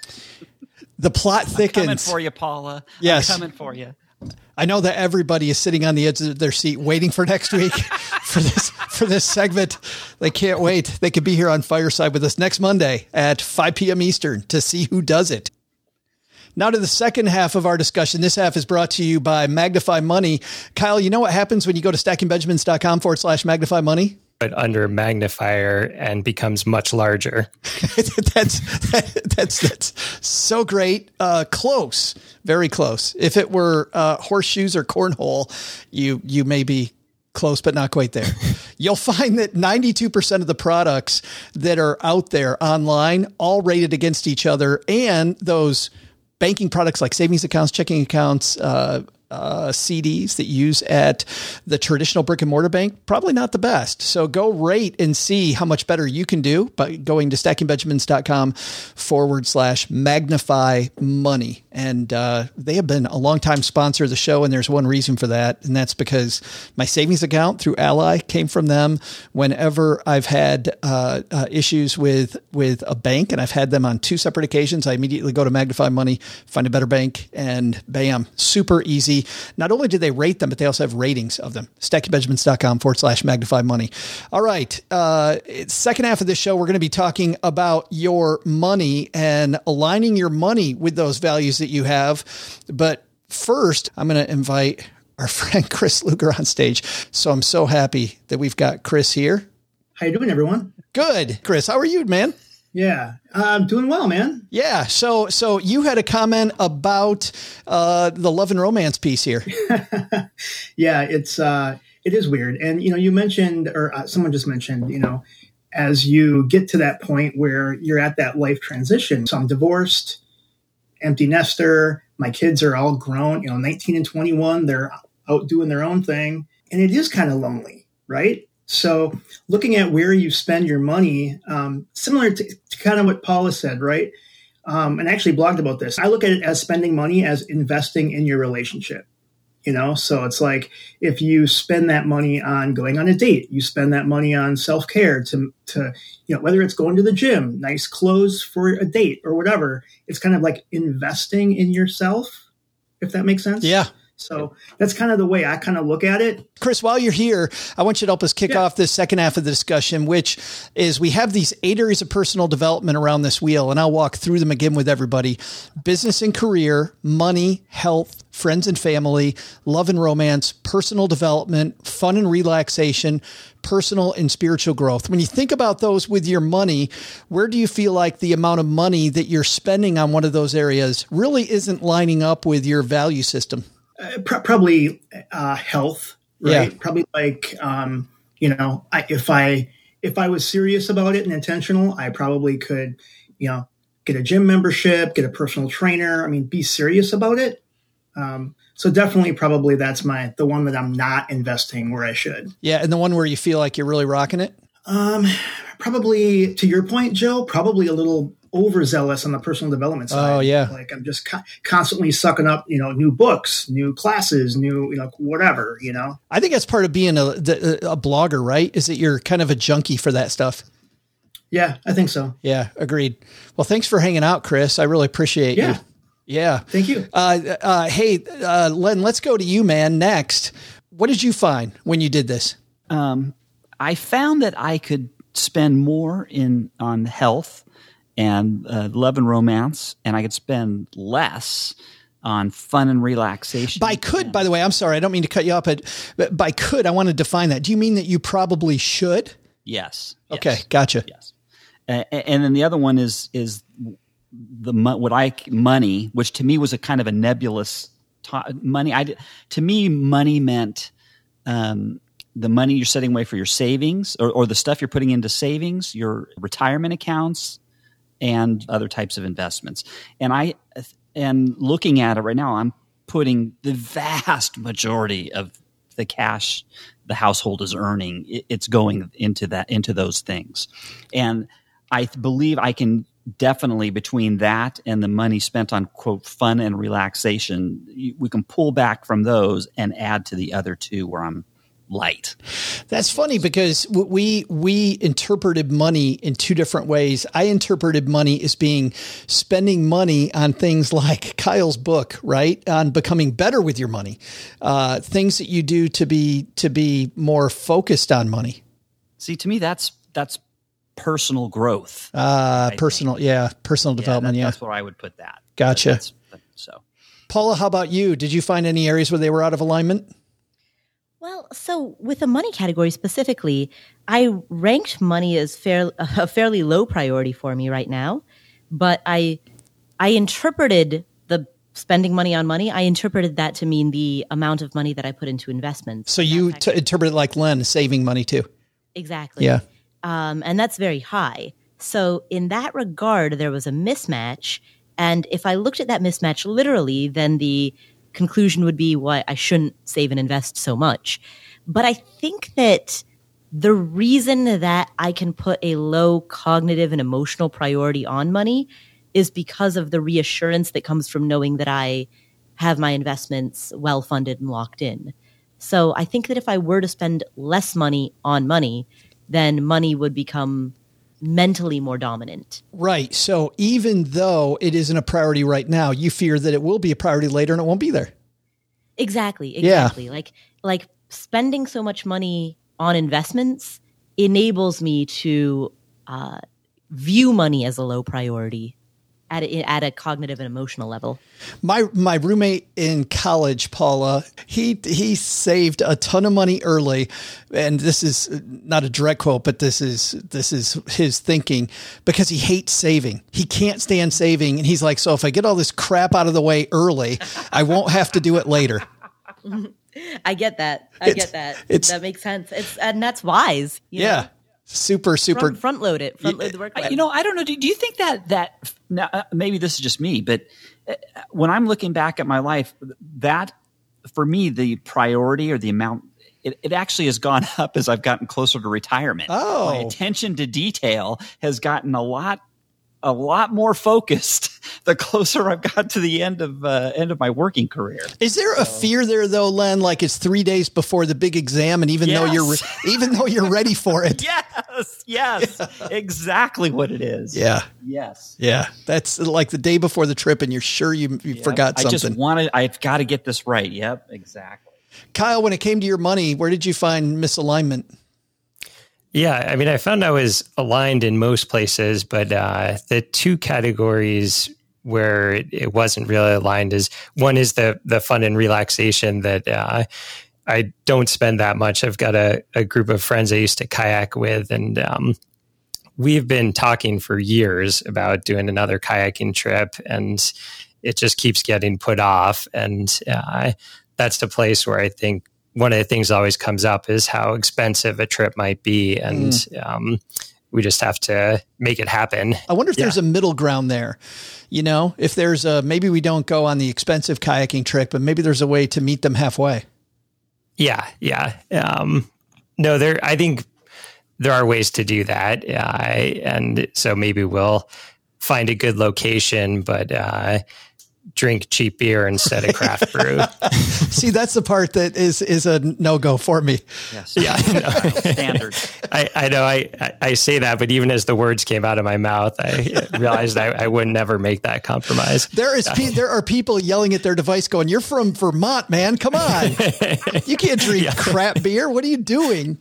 The plot thickens. Coming for you, Paula. Yes. I'm coming for you. I know that everybody is sitting on the edge of their seat waiting for next week for this for this segment. They can't wait. They could be here on Fireside with us next Monday at five p.m. Eastern to see who does it. Now to the second half of our discussion. This half is brought to you by Magnify Money. Kyle, you know what happens when you go to stackingbenjamins.com forward slash Magnify Money? But under magnifier and becomes much larger. that's, that, that's that's so great. Uh, close, very close. If it were uh, horseshoes or cornhole, you you may be close, but not quite there. You'll find that ninety-two percent of the products that are out there online all rated against each other, and those banking products like savings accounts, checking accounts, uh, uh, C Ds that you use at the traditional brick and mortar bank, probably not the best. So go rate and see how much better you can do by going to stackingbenjamins.com forward slash magnify money. And uh, they have been a longtime sponsor of the show, and there's one reason for that, and that's because my savings account through Ally came from them. Whenever I've had uh, uh, issues with with a bank, and I've had them on two separate occasions, I immediately go to Magnify Money, find a better bank, and bam, super easy. Not only do they rate them, but they also have ratings of them. stackingbenjamins.com forward slash magnify money. All right. Uh, second half of this show, we're going to be talking about your money and aligning your money with those values that you have. But first, I'm going to invite our friend Chris Luger on stage. So I'm so happy that we've got Chris here. How you doing, everyone? Good. Chris, how are you, man? Yeah, I'm doing well, man. Yeah. So, so you had a comment about uh, the love and romance piece here. Yeah, it's uh, it is weird, and you know, you mentioned, or uh, someone just mentioned, you know, as you get to that point where you're at that life transition. So I'm divorced, empty nester. My kids are all grown, you know, nineteen and twenty-one. They're out doing their own thing, and it is kind of lonely, right? So looking at where you spend your money, um, similar to, to kind of what Paula said, right? Um, and I actually blogged about this. I look at it as spending money as investing in your relationship, you know? So it's like, if you spend that money on going on a date, you spend that money on self-care to, to, you know, whether it's going to the gym, nice clothes for a date or whatever, it's kind of like investing in yourself, if that makes sense. Yeah. So that's kind of the way I kind of look at it. Chris, while you're here, I want you to help us kick Yeah. off this second half of the discussion, which is we have these eight areas of personal development around this wheel, and I'll walk through them again with everybody. Business and career, money, health, friends and family, love and romance, personal development, fun and relaxation, personal and spiritual growth. When you think about those with your money, where do you feel like the amount of money that you're spending on one of those areas really isn't lining up with your value system? Uh, pr- probably uh, health, right? Yeah. Probably like, um, you know, I, if I if I was serious about it and intentional, I probably could, you know, get a gym membership, get a personal trainer. I mean, be serious about it. Um, so definitely, probably that's my the one that I'm not investing where I should. Yeah, and the one where you feel like you're really rocking it? Um, probably to your point, Joe. Probably a little overzealous on the personal development side. Oh, yeah. Like I'm just co- constantly sucking up, you know, new books, new classes, new, you know, whatever, you know. I think that's part of being a, a blogger, right? Is that you're kind of a junkie for that stuff. Yeah, I think so. Yeah, agreed. Well, thanks for hanging out, Chris. I really appreciate Yeah. you. Yeah. Thank you. Uh, uh, hey, uh, Len, let's go to you, man. Next, what did you find when you did this? Um, I found that I could spend more in on health and uh, love and romance, and I could spend less on fun and relaxation. By could, by the way, I'm sorry, I don't mean to cut you off, but, but by could, I want to define that. Do you mean that you probably should? Yes. Okay, yes, gotcha. Yes. Uh, and then the other one is is the mo- what I money, which to me was a kind of a nebulous to- money. I to me money meant um, the money you're setting away for your savings or, or the stuff you're putting into savings, your retirement accounts, and other types of investments. And I, and looking at it right now, I'm putting the vast majority of the cash the household is earning, it's going into that, into those things. And I believe I can definitely, between that and the money spent on, quote, fun and relaxation, we can pull back from those and add to the other two where I'm light. That's funny because we we interpreted money in two different ways. I interpreted money as being spending money on things like Kyle's book, right? On becoming better with your money, uh, things that you do to be to be more focused on money. See, to me, that's that's personal growth. Uh, personal, think. yeah, personal yeah, development. That, yeah, that's where I would put that. Gotcha. That's, so, Paula, how about you? Did you find any areas where they were out of alignment? Well, so with the money category specifically, I ranked money as fair, a fairly low priority for me right now, but I I interpreted the spending money on money, I interpreted that to mean the amount of money that I put into investments. So you t- interpret it like Len, saving money too. Exactly. Yeah. Um, and that's very high. So in that regard, there was a mismatch. And if I looked at that mismatch literally, then the conclusion would be why I shouldn't save and invest so much. But I think that the reason that I can put a low cognitive and emotional priority on money is because of the reassurance that comes from knowing that I have my investments well funded and locked in. So I think that if I were to spend less money on money, then money would become mentally more dominant. Right. So even though it isn't a priority right now, you fear that it will be a priority later and it won't be there. Exactly. Exactly. Yeah. Like, like spending so much money on investments enables me to uh, view money as a low priority at a, at a cognitive and emotional level. My my roommate in college, Paula, he he saved a ton of money early, and this is not a direct quote, but this is this is his thinking, because he hates saving. He can't stand saving, and he's like, so if I get all this crap out of the way early, I won't have to do it later. I get that. I it's, get that. It's, that makes sense. It's and that's wise. You yeah. know? Super, super. Front, front load it. Front load the work. You know, I don't know. Do, do you think that that now, uh, maybe this is just me, but uh, when I'm looking back at my life, that for me, the priority or the amount, it, it actually has gone up as I've gotten closer to retirement. Oh, my attention to detail has gotten a lot, a lot more focused the closer I've got to the end of uh, end of my working career. Is there a so. fear there though, Len? Like it's three days before the big exam, and even yes. though you're re- even though you're ready for it, yes, yes, exactly what it is. Yeah, yes, yeah. That's like the day before the trip, and you're sure you, you yep. forgot something. I just wanted. I've got to get this right. Yep, exactly. Kyle, when it came to your money, where did you find misalignment? Yeah, I mean, I found I was aligned in most places, but uh, the two categories where it, it wasn't really aligned is one is the the fun and relaxation that uh, I don't spend that much. I've got a, a group of friends I used to kayak with, and um, we've been talking for years about doing another kayaking trip, and it just keeps getting put off. And uh, that's the place where I think one of the things that always comes up is how expensive a trip might be. And mm. um, we just have to make it happen. I wonder if yeah. there's a middle ground there. You know, if there's a, maybe we don't go on the expensive kayaking trip, but maybe there's a way to meet them halfway. Yeah. Yeah. Um, no, there, I think there are ways to do that. Uh, and so maybe we'll find a good location, but uh, drink cheap beer instead of craft brew. See, that's the part that is is a no-go for me. Yes. Yeah, I know. Standard. I, I know I, I say that, but even as the words came out of my mouth, I realized I, I would never make that compromise. There is pe- there are people yelling at their device going, you're from Vermont, man. Come on. You can't drink yeah. crap beer. What are you doing?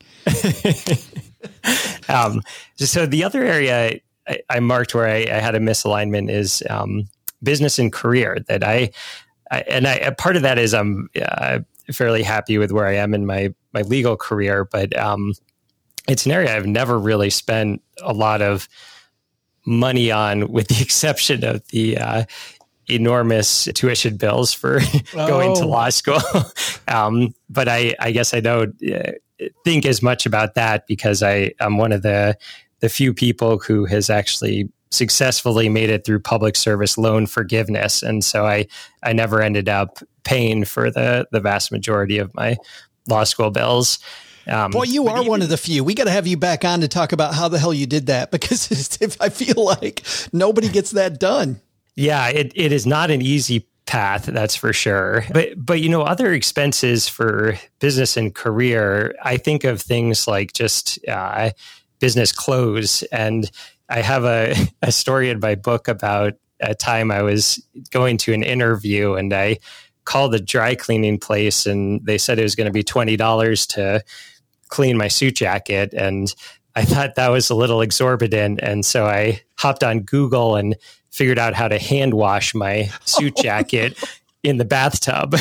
um, so the other area I, I marked where I, I had a misalignment is um, business and career. That I, I and I part of that is I'm uh, fairly happy with where I am in my my legal career, but um, it's an area I've never really spent a lot of money on, with the exception of the uh, enormous tuition bills for oh. going to law school. um, but I, I guess I know uh, think as much about that because I, I'm one of the the few people who has actually successfully made it through public service loan forgiveness. And so I, I never ended up paying for the, the vast majority of my law school bills. Um, Boy, you are one of the few. We got to have you back on to talk about how the hell you did that, because if I feel like nobody gets that done. Yeah, it, it is not an easy path, that's for sure. But, but, you know, other expenses for business and career, I think of things like just uh, business clothes. And I have a, a story in my book about a time I was going to an interview and I called a dry cleaning place and they said it was going to be twenty dollars to clean my suit jacket. And I thought that was a little exorbitant. And so I hopped on Google and figured out how to hand wash my suit jacket in the bathtub.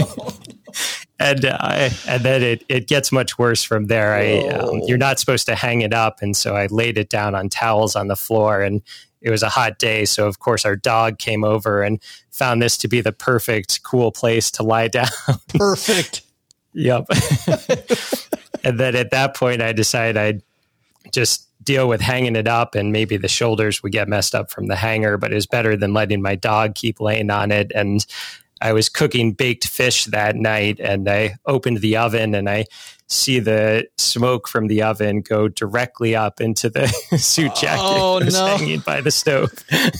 and uh, and then it, it gets much worse from there. I, um, you're not supposed to hang it up. And so I laid it down on towels on the floor, and it was a hot day. So, of course, our dog came over and found this to be the perfect, cool place to lie down. Perfect. Yep. And then at that point, I decided I'd just deal with hanging it up, and maybe the shoulders would get messed up from the hanger, but it was better than letting my dog keep laying on it. And I was cooking baked fish that night, and I opened the oven and I see the smoke from the oven go directly up into the suit jacket oh, that was no. hanging by the stove.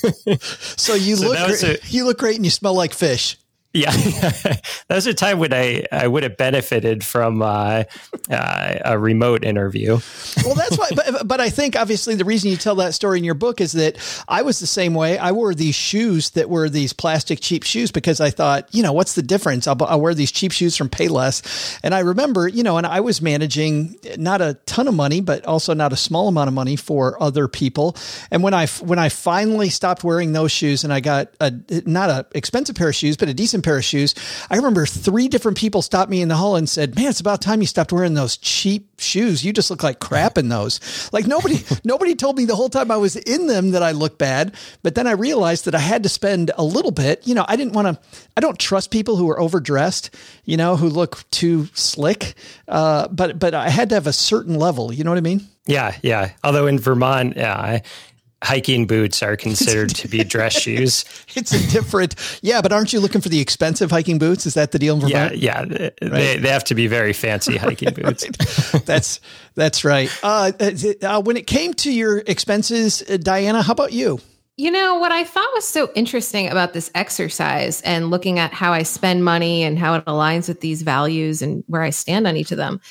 So you so look great, a, you look great and you smell like fish. Yeah, that was a time when I, I would have benefited from uh, uh, a remote interview. Well, that's why. But, but I think obviously the reason you tell that story in your book is that I was the same way. I wore these shoes that were these plastic cheap shoes because I thought, you know, what's the difference? I'll, I'll wear these cheap shoes from Payless. And I remember, you know, and I was managing not a ton of money, but also not a small amount of money for other people. And when I when I finally stopped wearing those shoes and I got a not an expensive pair of shoes, but a decent pair of shoes, I remember three different people stopped me in the hall and said, man, it's about time you stopped wearing those cheap shoes. You just look like crap in those. Like nobody, nobody told me the whole time I was in them that I look bad. But then I realized that I had to spend a little bit, you know, I didn't want to, I don't trust people who are overdressed, you know, who look too slick. Uh, but, but I had to have a certain level. You know what I mean? Yeah. Yeah. Although in Vermont, uh, hiking boots are considered to be dress shoes. It's a different, yeah, but aren't you looking for the expensive hiking boots? Is that the deal in Vermont? Yeah, yeah. Right. They, they have to be very fancy hiking boots. Right. That's that's right. Uh, uh, when it came to your expenses, uh, Diana, how about you? You know, what I thought was so interesting about this exercise and looking at how I spend money and how it aligns with these values and where I stand on each of them,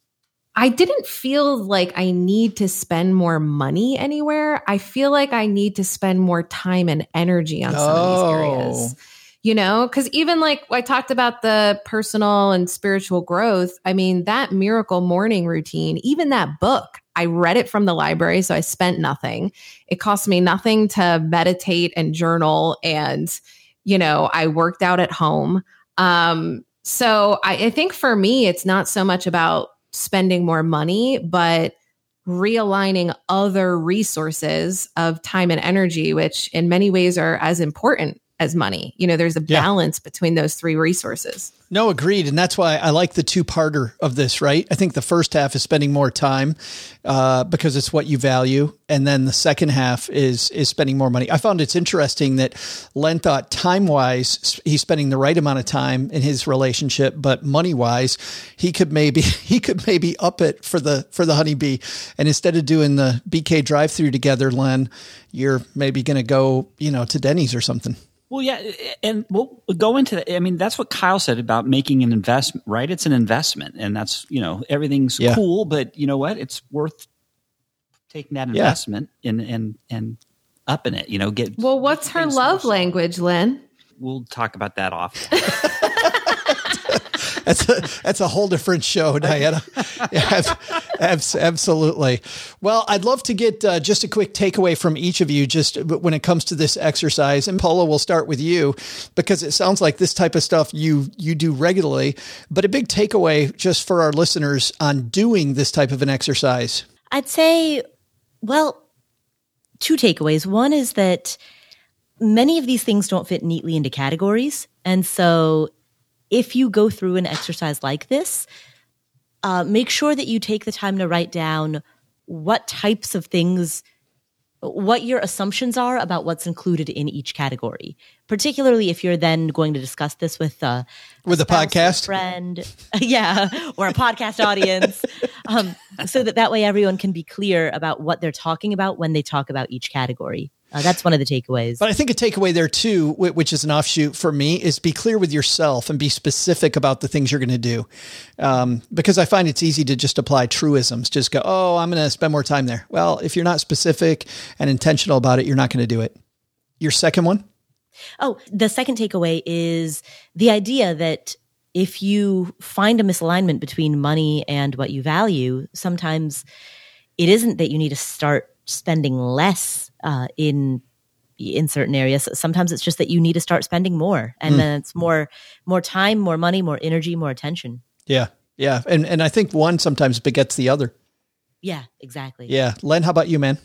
I didn't feel like I need to spend more money anywhere. I feel like I need to spend more time and energy on some oh. of these areas. You know, because even like I talked about the personal and spiritual growth. I mean, that Miracle Morning routine, even that book, I read it from the library, so I spent nothing. It cost me nothing to meditate and journal. And, you know, I worked out at home. Um, so I, I think for me, it's not so much about spending more money, but realigning other resources of time and energy, which in many ways are as important as money. You know, there's a yeah. balance between those three resources. No, agreed. And that's why I like the two-parter of this, right? I think the first half is spending more time uh, because it's what you value. And then the second half is is spending more money. I found it's interesting that Len thought time-wise, he's spending the right amount of time in his relationship, but money-wise, he could maybe he could maybe up it for the for the honeybee. And instead of doing the B K drive-through together, Len, you're maybe going to go, you know, to Denny's or something. Well, yeah, and we'll go into that. I mean, that's what Kyle said about making an investment, right? It's an investment, and that's, you know, everything's yeah. cool, but you know what? It's worth taking that investment yeah. and and and upping it. You know, get well. What's her love language, Len? We'll talk about that off. That's a, that's a whole different show, Diana. Yeah, absolutely. Well, I'd love to get uh, just a quick takeaway from each of you, just when it comes to this exercise. And Paula, we'll start with you because it sounds like this type of stuff you you do regularly. But a big takeaway just for our listeners on doing this type of an exercise. I'd say, well, two takeaways. One is that many of these things don't fit neatly into categories, and so if you go through an exercise like this, uh, make sure that you take the time to write down what types of things, what your assumptions are about what's included in each category, particularly if you're then going to discuss this with uh, a with a podcast a friend, yeah, or a podcast audience, um, so that that way everyone can be clear about what they're talking about when they talk about each category. Uh, that's one of the takeaways. But I think a takeaway there too, which is an offshoot for me, is be clear with yourself and be specific about the things you're going to do. Um, because I find it's easy to just apply truisms. Just go, oh, I'm going to spend more time there. Well, if you're not specific and intentional about it, you're not going to do it. Your second one? Oh, the second takeaway is the idea that if you find a misalignment between money and what you value, sometimes it isn't that you need to start spending less uh, in in certain areas. Sometimes it's just that you need to start spending more, and mm. then it's more more time, more money, more energy, more attention. Yeah, yeah, and and I think one sometimes begets the other. Yeah, exactly. Yeah, Len, how about you, man?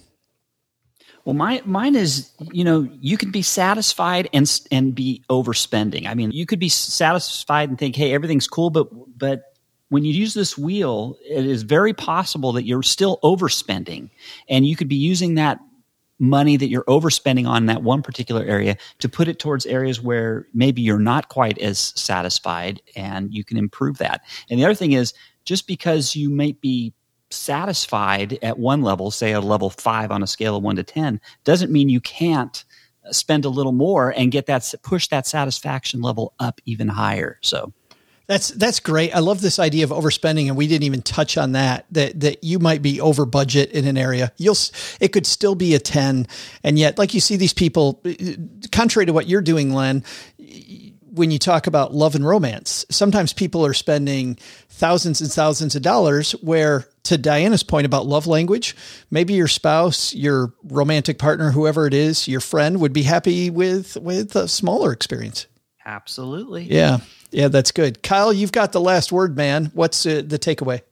Well, my, mine is, you know, you can be satisfied and and be overspending. I mean, you could be satisfied and think, hey, everything's cool, but but when you use this wheel, it is very possible that you're still overspending, and you could be using that money that you're overspending on that one particular area to put it towards areas where maybe you're not quite as satisfied, and you can improve that. And the other thing is, just because you might be satisfied at one level, say a level five on a scale of one to ten, doesn't mean you can't spend a little more and get that, push that satisfaction level up even higher. So That's that's great. I love this idea of overspending, and we didn't even touch on that. That that you might be over budget in an area. You'll it could still be a ten, and yet, like you see these people, contrary to what you're doing, Len. When you talk about love and romance, sometimes people are spending thousands and thousands of dollars. Where, to Diana's point about love language, maybe your spouse, your romantic partner, whoever it is, your friend would be happy with with a smaller experience. Absolutely. Yeah. Yeah, that's good. Kyle, you've got the last word, man. What's uh, the takeaway?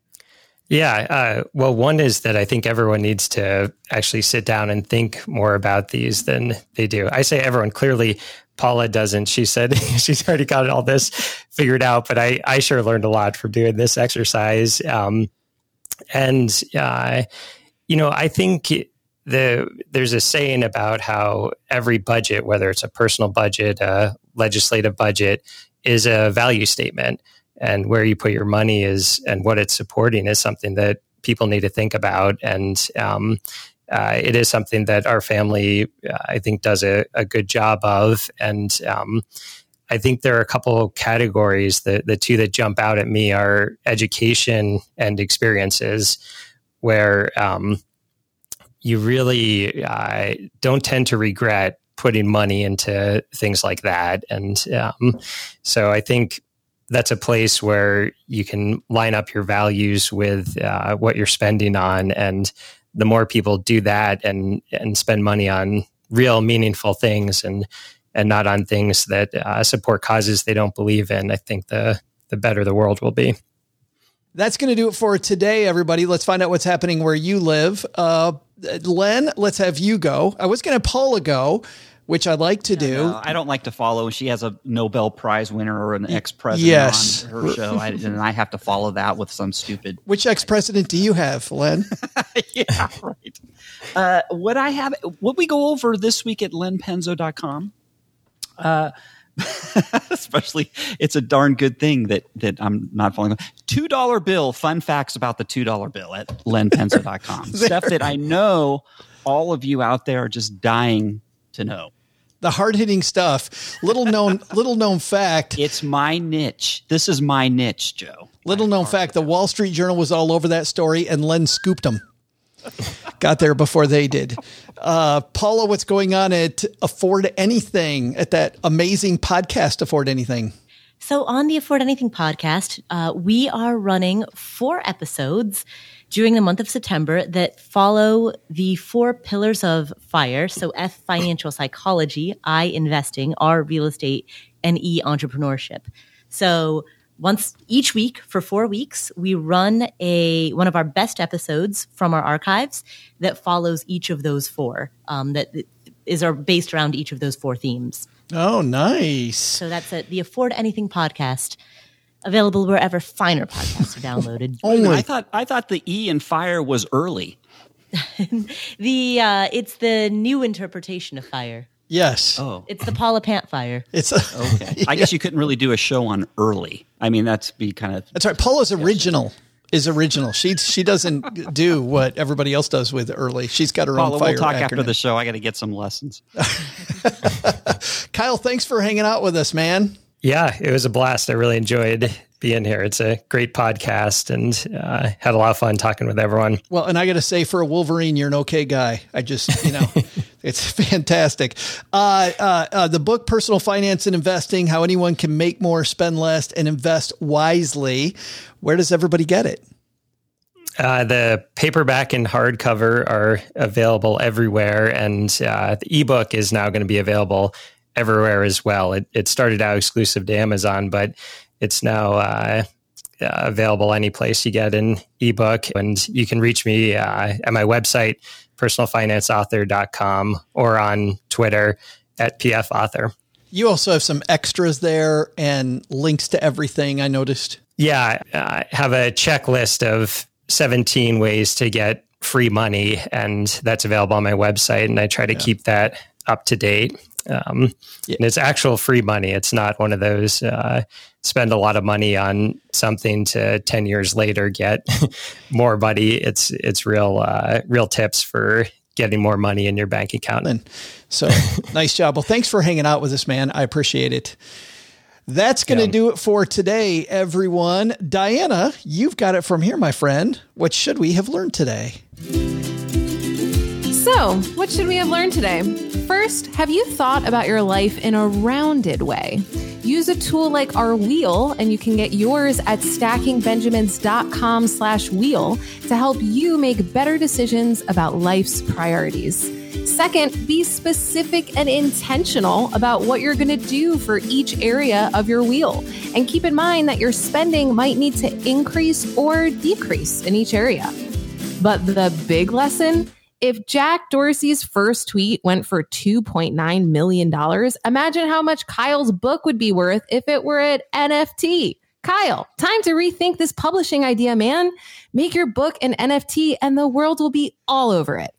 Yeah. Uh, well, one is that I think everyone needs to actually sit down and think more about these than they do. I say everyone, clearly Paula doesn't. She said she's already got all this figured out, but I, I sure learned a lot from doing this exercise. Um, and, uh, you know, I think the there's a saying about how every budget, whether it's a personal budget, a legislative budget, is a value statement, and where you put your money is and what it's supporting is something that people need to think about. And um, uh, it is something that our family, uh, I think, does a, a good job of. And um, I think there are a couple of categories. The, the two that jump out at me are education and experiences, where um, you really uh, don't tend to regret putting money into things like that. And um, so I think that's a place where you can line up your values with uh, what you're spending on. And the more people do that and and spend money on real meaningful things and and not on things that uh, support causes they don't believe in, I think the the better the world will be. That's going to do it for today, everybody. Let's find out what's happening where you live. Uh, Len, let's have you go. I was going to Paula go, which I like to do. No, I don't like to follow. She has a Nobel Prize winner or an ex-president yes. on her show, I, and I have to follow that with some stupid... Which ex-president do you have, Len? Yeah, right. Uh, what I have, what we go over this week at len penzo dot com, uh, especially, it's a darn good thing that that I'm not following. two dollar bill, fun facts about the two dollar bill at len penzo dot com. Stuff that I know all of you out there are just dying to know. The hard-hitting stuff. Little known, little known fact. It's my niche. This is my niche, Joe. Little known fact. The Wall Street Journal was all over that story, and Len scooped them. Got there before they did. Uh, Paula, what's going on at Afford Anything, at that amazing podcast, Afford Anything? So on the Afford Anything podcast, uh, we are running four episodes during the month of September that follow the four pillars of FIRE. So F, financial psychology, I, investing, R, real estate, and E, entrepreneurship. So once each week for four weeks, we run a one of our best episodes from our archives that follows each of those four, um, that is are based around each of those four themes. Oh, nice. So that's a, the Afford Anything podcast. Available wherever finer podcasts are downloaded. Only. I thought I thought the E in fire was early. the uh, it's the new interpretation of fire. Yes. Oh, It's the Paula Pant fire. It's okay. I guess you couldn't really do a show on early. I mean, that's be kind of That's right. Paula's original is original. She she doesn't do what everybody else does with early. She's got her Paula, own fire we'll talk acronym. after the show. I got to get some lessons. Kyle, thanks for hanging out with us, man. Yeah, it was a blast. I really enjoyed being here. It's a great podcast and uh, had a lot of fun talking with everyone. Well, and I got to say, for a Wolverine, you're an okay guy. I just, you know, it's fantastic. Uh, uh, uh, the book, Personal Finance and Investing, How Anyone Can Make More, Spend Less, and Invest Wisely. Where does everybody get it? Uh, the paperback and hardcover are available everywhere, and uh, the ebook is now going to be available everywhere as well. It, it started out exclusive to Amazon, but it's now uh, uh, available any place you get an ebook. And you can reach me uh, at my website, personal finance author dot com, or on Twitter at P F author. You also have some extras there and links to everything, I noticed. Yeah, I have a checklist of seventeen ways to get free money, and that's available on my website. And I try to yeah. keep that up to date. Um, yeah. And it's actual free money. It's not one of those uh, spend a lot of money on something to ten years later get more money. It's it's real uh, real tips for getting more money in your bank account. And so nice job. Well, thanks for hanging out with us, man. I appreciate it. That's going to yeah. do it for today, everyone. Diana, you've got it from here, my friend. What should we have learned today? So, what should we have learned today? First, have you thought about your life in a rounded way? Use a tool like our wheel, and you can get yours at stacking benjamins dot com slash wheel to help you make better decisions about life's priorities. Second, be specific and intentional about what you're going to do for each area of your wheel. And keep in mind that your spending might need to increase or decrease in each area. But the big lesson, if Jack Dorsey's first tweet went for two point nine million dollars, imagine how much Kyle's book would be worth if it were an N F T. Kyle, time to rethink this publishing idea, man. Make your book an N F T and the world will be all over it.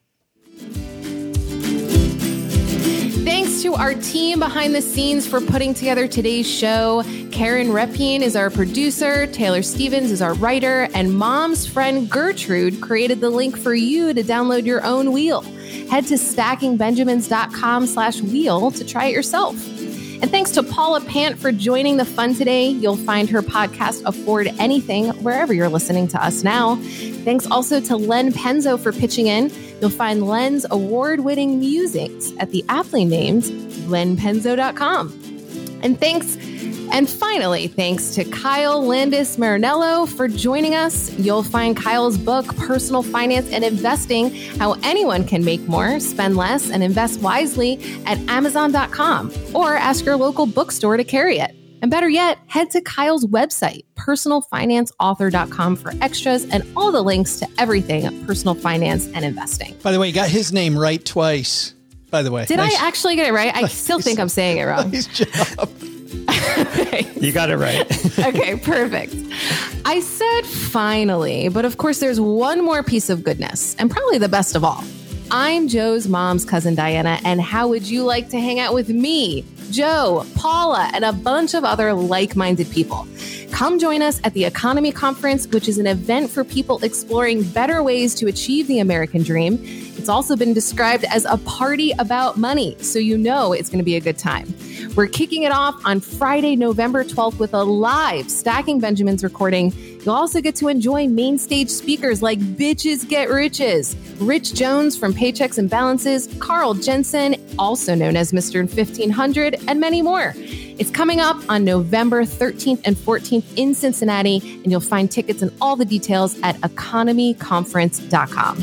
Thanks to our team behind the scenes for putting together today's show. Karen Repine is our producer, Taylor Stevens is our writer, and Mom's friend Gertrude created the link for you to download your own wheel. Head to stacking benjamins dot com slash wheel to try it yourself. And thanks to Paula Pant for joining the fun today. You'll find her podcast, Afford Anything, wherever you're listening to us now. Thanks also to Len Penzo for pitching in. You'll find Len's award-winning musings at the aptly named len penzo dot com. And thanks, and finally, thanks to Kyle Landis Marinello for joining us. You'll find Kyle's book, Personal Finance and Investing, How Anyone Can Make More, Spend Less, and Invest Wisely at amazon dot com, or ask your local bookstore to carry it. And better yet, head to Kyle's website, personal finance author dot com, for extras and all the links to everything personal finance and investing. By the way, you got his name right twice, by the way. Did nice. I actually get it right? I still think I'm saying it wrong. Nice job. Okay. You got it right. Okay, perfect. I said finally, but of course there's one more piece of goodness, and probably the best of all. I'm Joe's mom's cousin Diana, and how would you like to hang out with me, Joe, Paula, and a bunch of other like-minded people? Come join us at the Economy Conference, which is an event for people exploring better ways to achieve the American dream. It's also been described as a party about money, so you know it's going to be a good time. We're kicking it off on Friday, November twelfth with a live Stacking Benjamins recording. You'll also get to enjoy main stage speakers like Bitches Get Riches, Rich Jones from Paychecks and Balances, Carl Jensen, also known as Mister fifteen hundred, and many more. It's coming up on November thirteenth and fourteenth in Cincinnati, and you'll find tickets and all the details at economy conference dot com.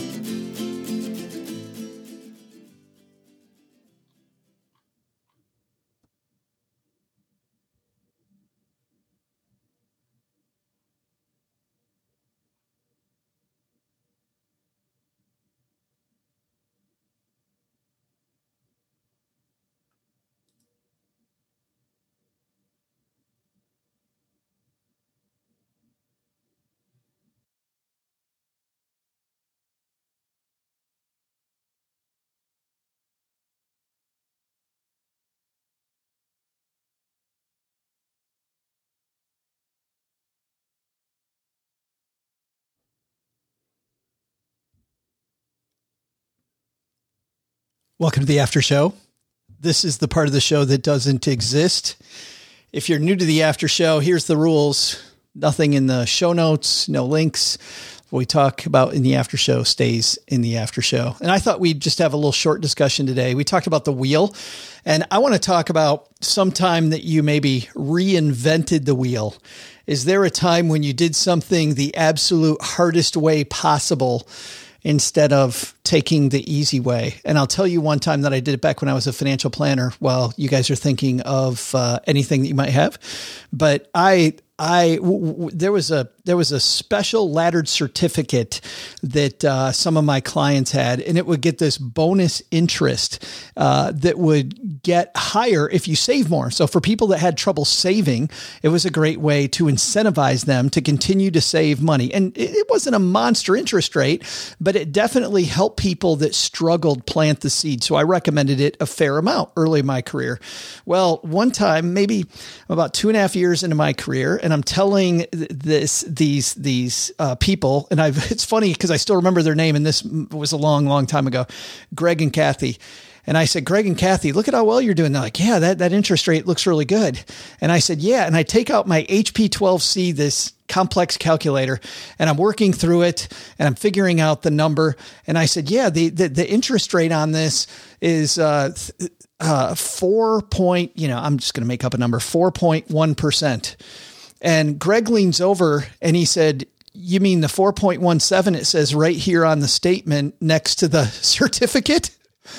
Welcome to the after show. This is the part of the show that doesn't exist. If you're new to the after show, here's the rules. Nothing in the show notes, no links. What we talk about in the after show stays in the after show. And I thought we'd just have a little short discussion today. We talked about the wheel, and I want to talk about some time that you maybe reinvented the wheel. Is there a time when you did something the absolute hardest way possible instead of taking the easy way? And I'll tell you one time that I did it back when I was a financial planner while you guys are thinking of uh, anything that you might have. But I, I, w- w- there was a, there was a special laddered certificate that uh, some of my clients had, and it would get this bonus interest uh, that would get higher if you save more. So for people that had trouble saving, it was a great way to incentivize them to continue to save money. And it, it wasn't a monster interest rate, but it definitely helped people that struggled plant the seed. So I recommended it a fair amount early in my career. Well, one time, maybe about two and a half years into my career, and I'm telling this, these, these uh, people, and I've, it's funny because I still remember their name, and this was a long, long time ago, Greg and Kathy. And I said, Greg and Kathy, look at how well you're doing. They're like, yeah, that, that interest rate looks really good. And I said, yeah. And I take out my H P twelve C, this complex calculator, and I'm working through it and I'm figuring out the number. And I said, yeah, the, the, the interest rate on this is, uh, uh, four point, you know, I'm just going to make up a number, four point one percent. And Greg leans over and he said, you mean the four point one seven it says right here on the statement next to the certificate?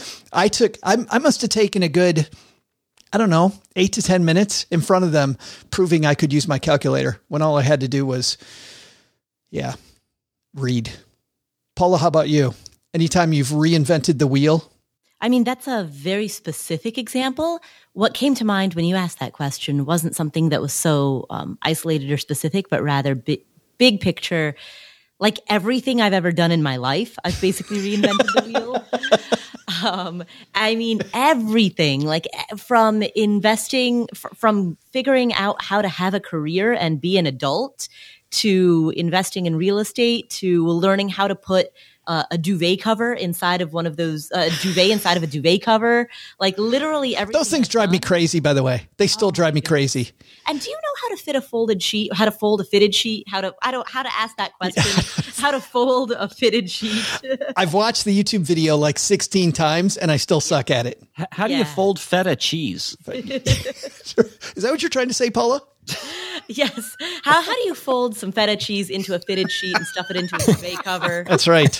I took, I, I must have taken a good, I don't know, eight to ten minutes in front of them proving I could use my calculator when all I had to do was, yeah, read. Paula, how about you? Anytime you've reinvented the wheel? I mean, that's a very specific example. What came to mind when you asked that question wasn't something that was so um, isolated or specific, but rather bi- big picture. Like everything I've ever done in my life, I've basically reinvented the wheel. Um, I mean, everything, like from investing, f- from figuring out how to have a career and be an adult, to investing in real estate, to learning how to put uh, a duvet cover inside of one of those, uh, duvet inside of a duvet cover, like literally everything. Those things drive me crazy, by the way. They still oh, drive me crazy. And do you know how to fit a folded sheet, how to fold a fitted sheet, how to, I don't, how to ask that question, how to fold a fitted sheet? I've watched the YouTube video like sixteen times and I still suck at it. H- how do Yeah. you fold feta cheese? Is that what you're trying to say, Paula? Yes. How how do you fold some feta cheese into a fitted sheet and stuff it into a duvet cover? That's right.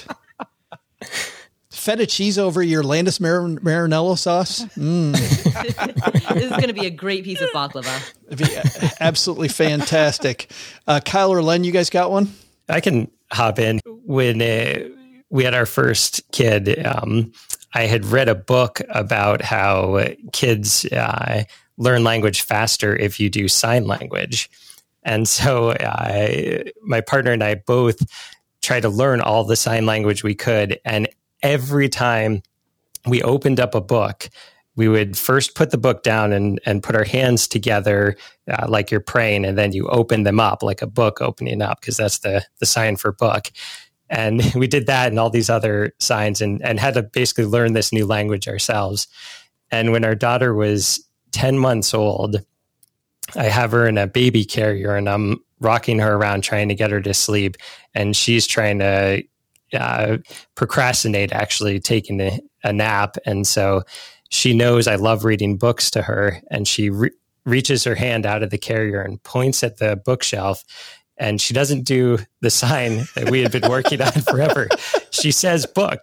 Feta cheese over your Landis Mar- Marinello sauce. Mm. This is going to be a great piece of baklava. It'd be absolutely fantastic. Uh, Kyle or Len, you guys got one? I can hop in. When uh, we had our first kid, um, I had read a book about how kids uh, learn language faster if you do sign language. And so uh, my partner and I both tried to learn all the sign language we could. And every time we opened up a book, we would first put the book down and, and put our hands together uh, like you're praying, and then you open them up like a book opening up, because that's the, the sign for book. And we did that and all these other signs, and, and had to basically learn this new language ourselves. And when our daughter was ten months old, I have her in a baby carrier and I'm rocking her around trying to get her to sleep. And she's trying to uh, procrastinate actually taking a, a nap. And so she knows I love reading books to her, and she re- reaches her hand out of the carrier and points at the bookshelf. And she doesn't do the sign that we had been working on forever. She says book.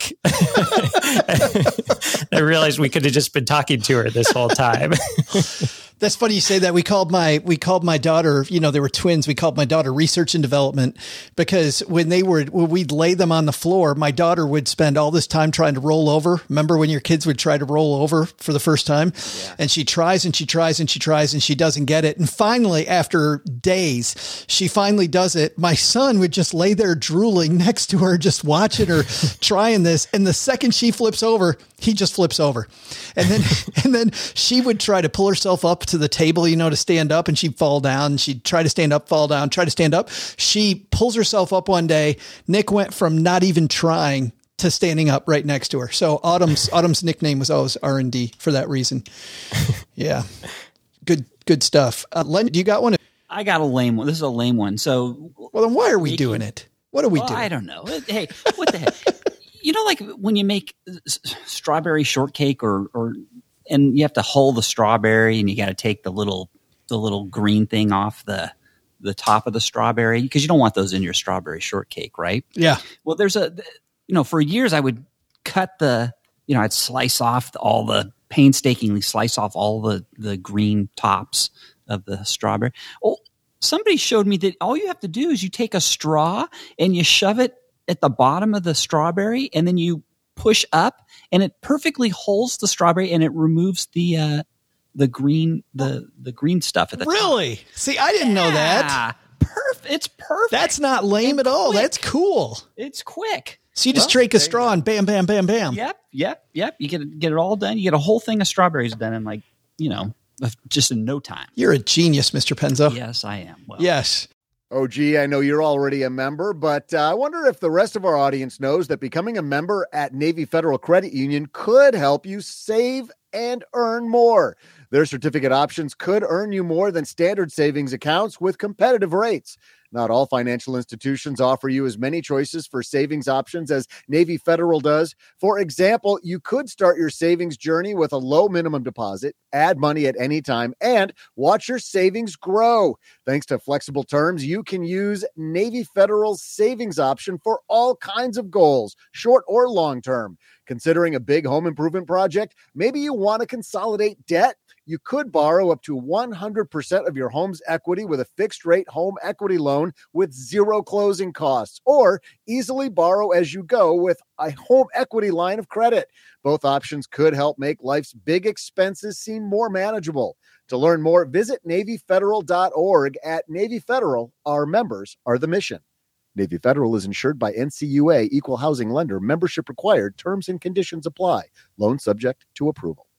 I realized we could have just been talking to her this whole time. That's funny you say that. We called my, we called my daughter, you know, they were twins. We called my daughter research and development, because when they were, when we'd lay them on the floor, my daughter would spend all this time trying to roll over. Remember when your kids would try to roll over for the first time? Yeah. And she tries and she tries and she tries and she doesn't get it. And finally, after days, she finally does it. My son would just lay there drooling next to her, just watching her trying this. And the second she flips over, he just flips over. And then, and then she would try to pull herself up to the table, you know, to stand up, and she'd fall down. She'd try to stand up, fall down, try to stand up. She pulls herself up one day. Nick went from not even trying to standing up right next to her. So Autumn's Autumn's nickname was always R and D for that reason. Yeah. Good, good stuff. Uh, Len, do you got one? I got a lame one. This is a lame one. So, well, then why are we doing it? What are we well, doing? I don't know. Hey, what the heck? You know, like when you make strawberry shortcake or, or, and you have to hull the strawberry and you got to take the little, the little green thing off the, the top of the strawberry because you don't want those in your strawberry shortcake, right? Yeah. Well, there's a, you know, for years I would cut the, you know, I'd slice off all the, painstakingly slice off all the, the green tops of the strawberry. Oh, somebody showed me that all you have to do is you take a straw and you shove it at the bottom of the strawberry and then you push up and it perfectly hulls the strawberry and it removes the, uh, the green, the, the green stuff at the really? top. See, I didn't yeah. know that. Perf- it's perfect. That's not lame and at all. quick. That's cool. It's quick. So you just well, take a straw and bam, bam, bam, bam. Yep, yep, yep. You get get it all done. You get a whole thing of strawberries done in like, you know, just in no time. You're a genius, Mister Penzo. Yes, I am. Well, yes. Oh, gee, I know you're already a member, but uh, I wonder if the rest of our audience knows that becoming a member at Navy Federal Credit Union could help you save and earn more. Their certificate options could earn you more than standard savings accounts with competitive rates. Not all financial institutions offer you as many choices for savings options as Navy Federal does. For example, you could start your savings journey with a low minimum deposit, add money at any time, and watch your savings grow. Thanks to flexible terms, you can use Navy Federal's savings option for all kinds of goals, short or long term. Considering a big home improvement project, maybe you want to consolidate debt. You could borrow up to one hundred percent of your home's equity with a fixed rate home equity loan with zero closing costs, or easily borrow as you go with a home equity line of credit. Both options could help make life's big expenses seem more manageable. To learn more, visit Navy Federal dot org. At Navy Federal, our members are the mission. Navy Federal is insured by N C U A, Equal Housing Lender. Membership required. Terms and conditions apply. Loan subject to approval.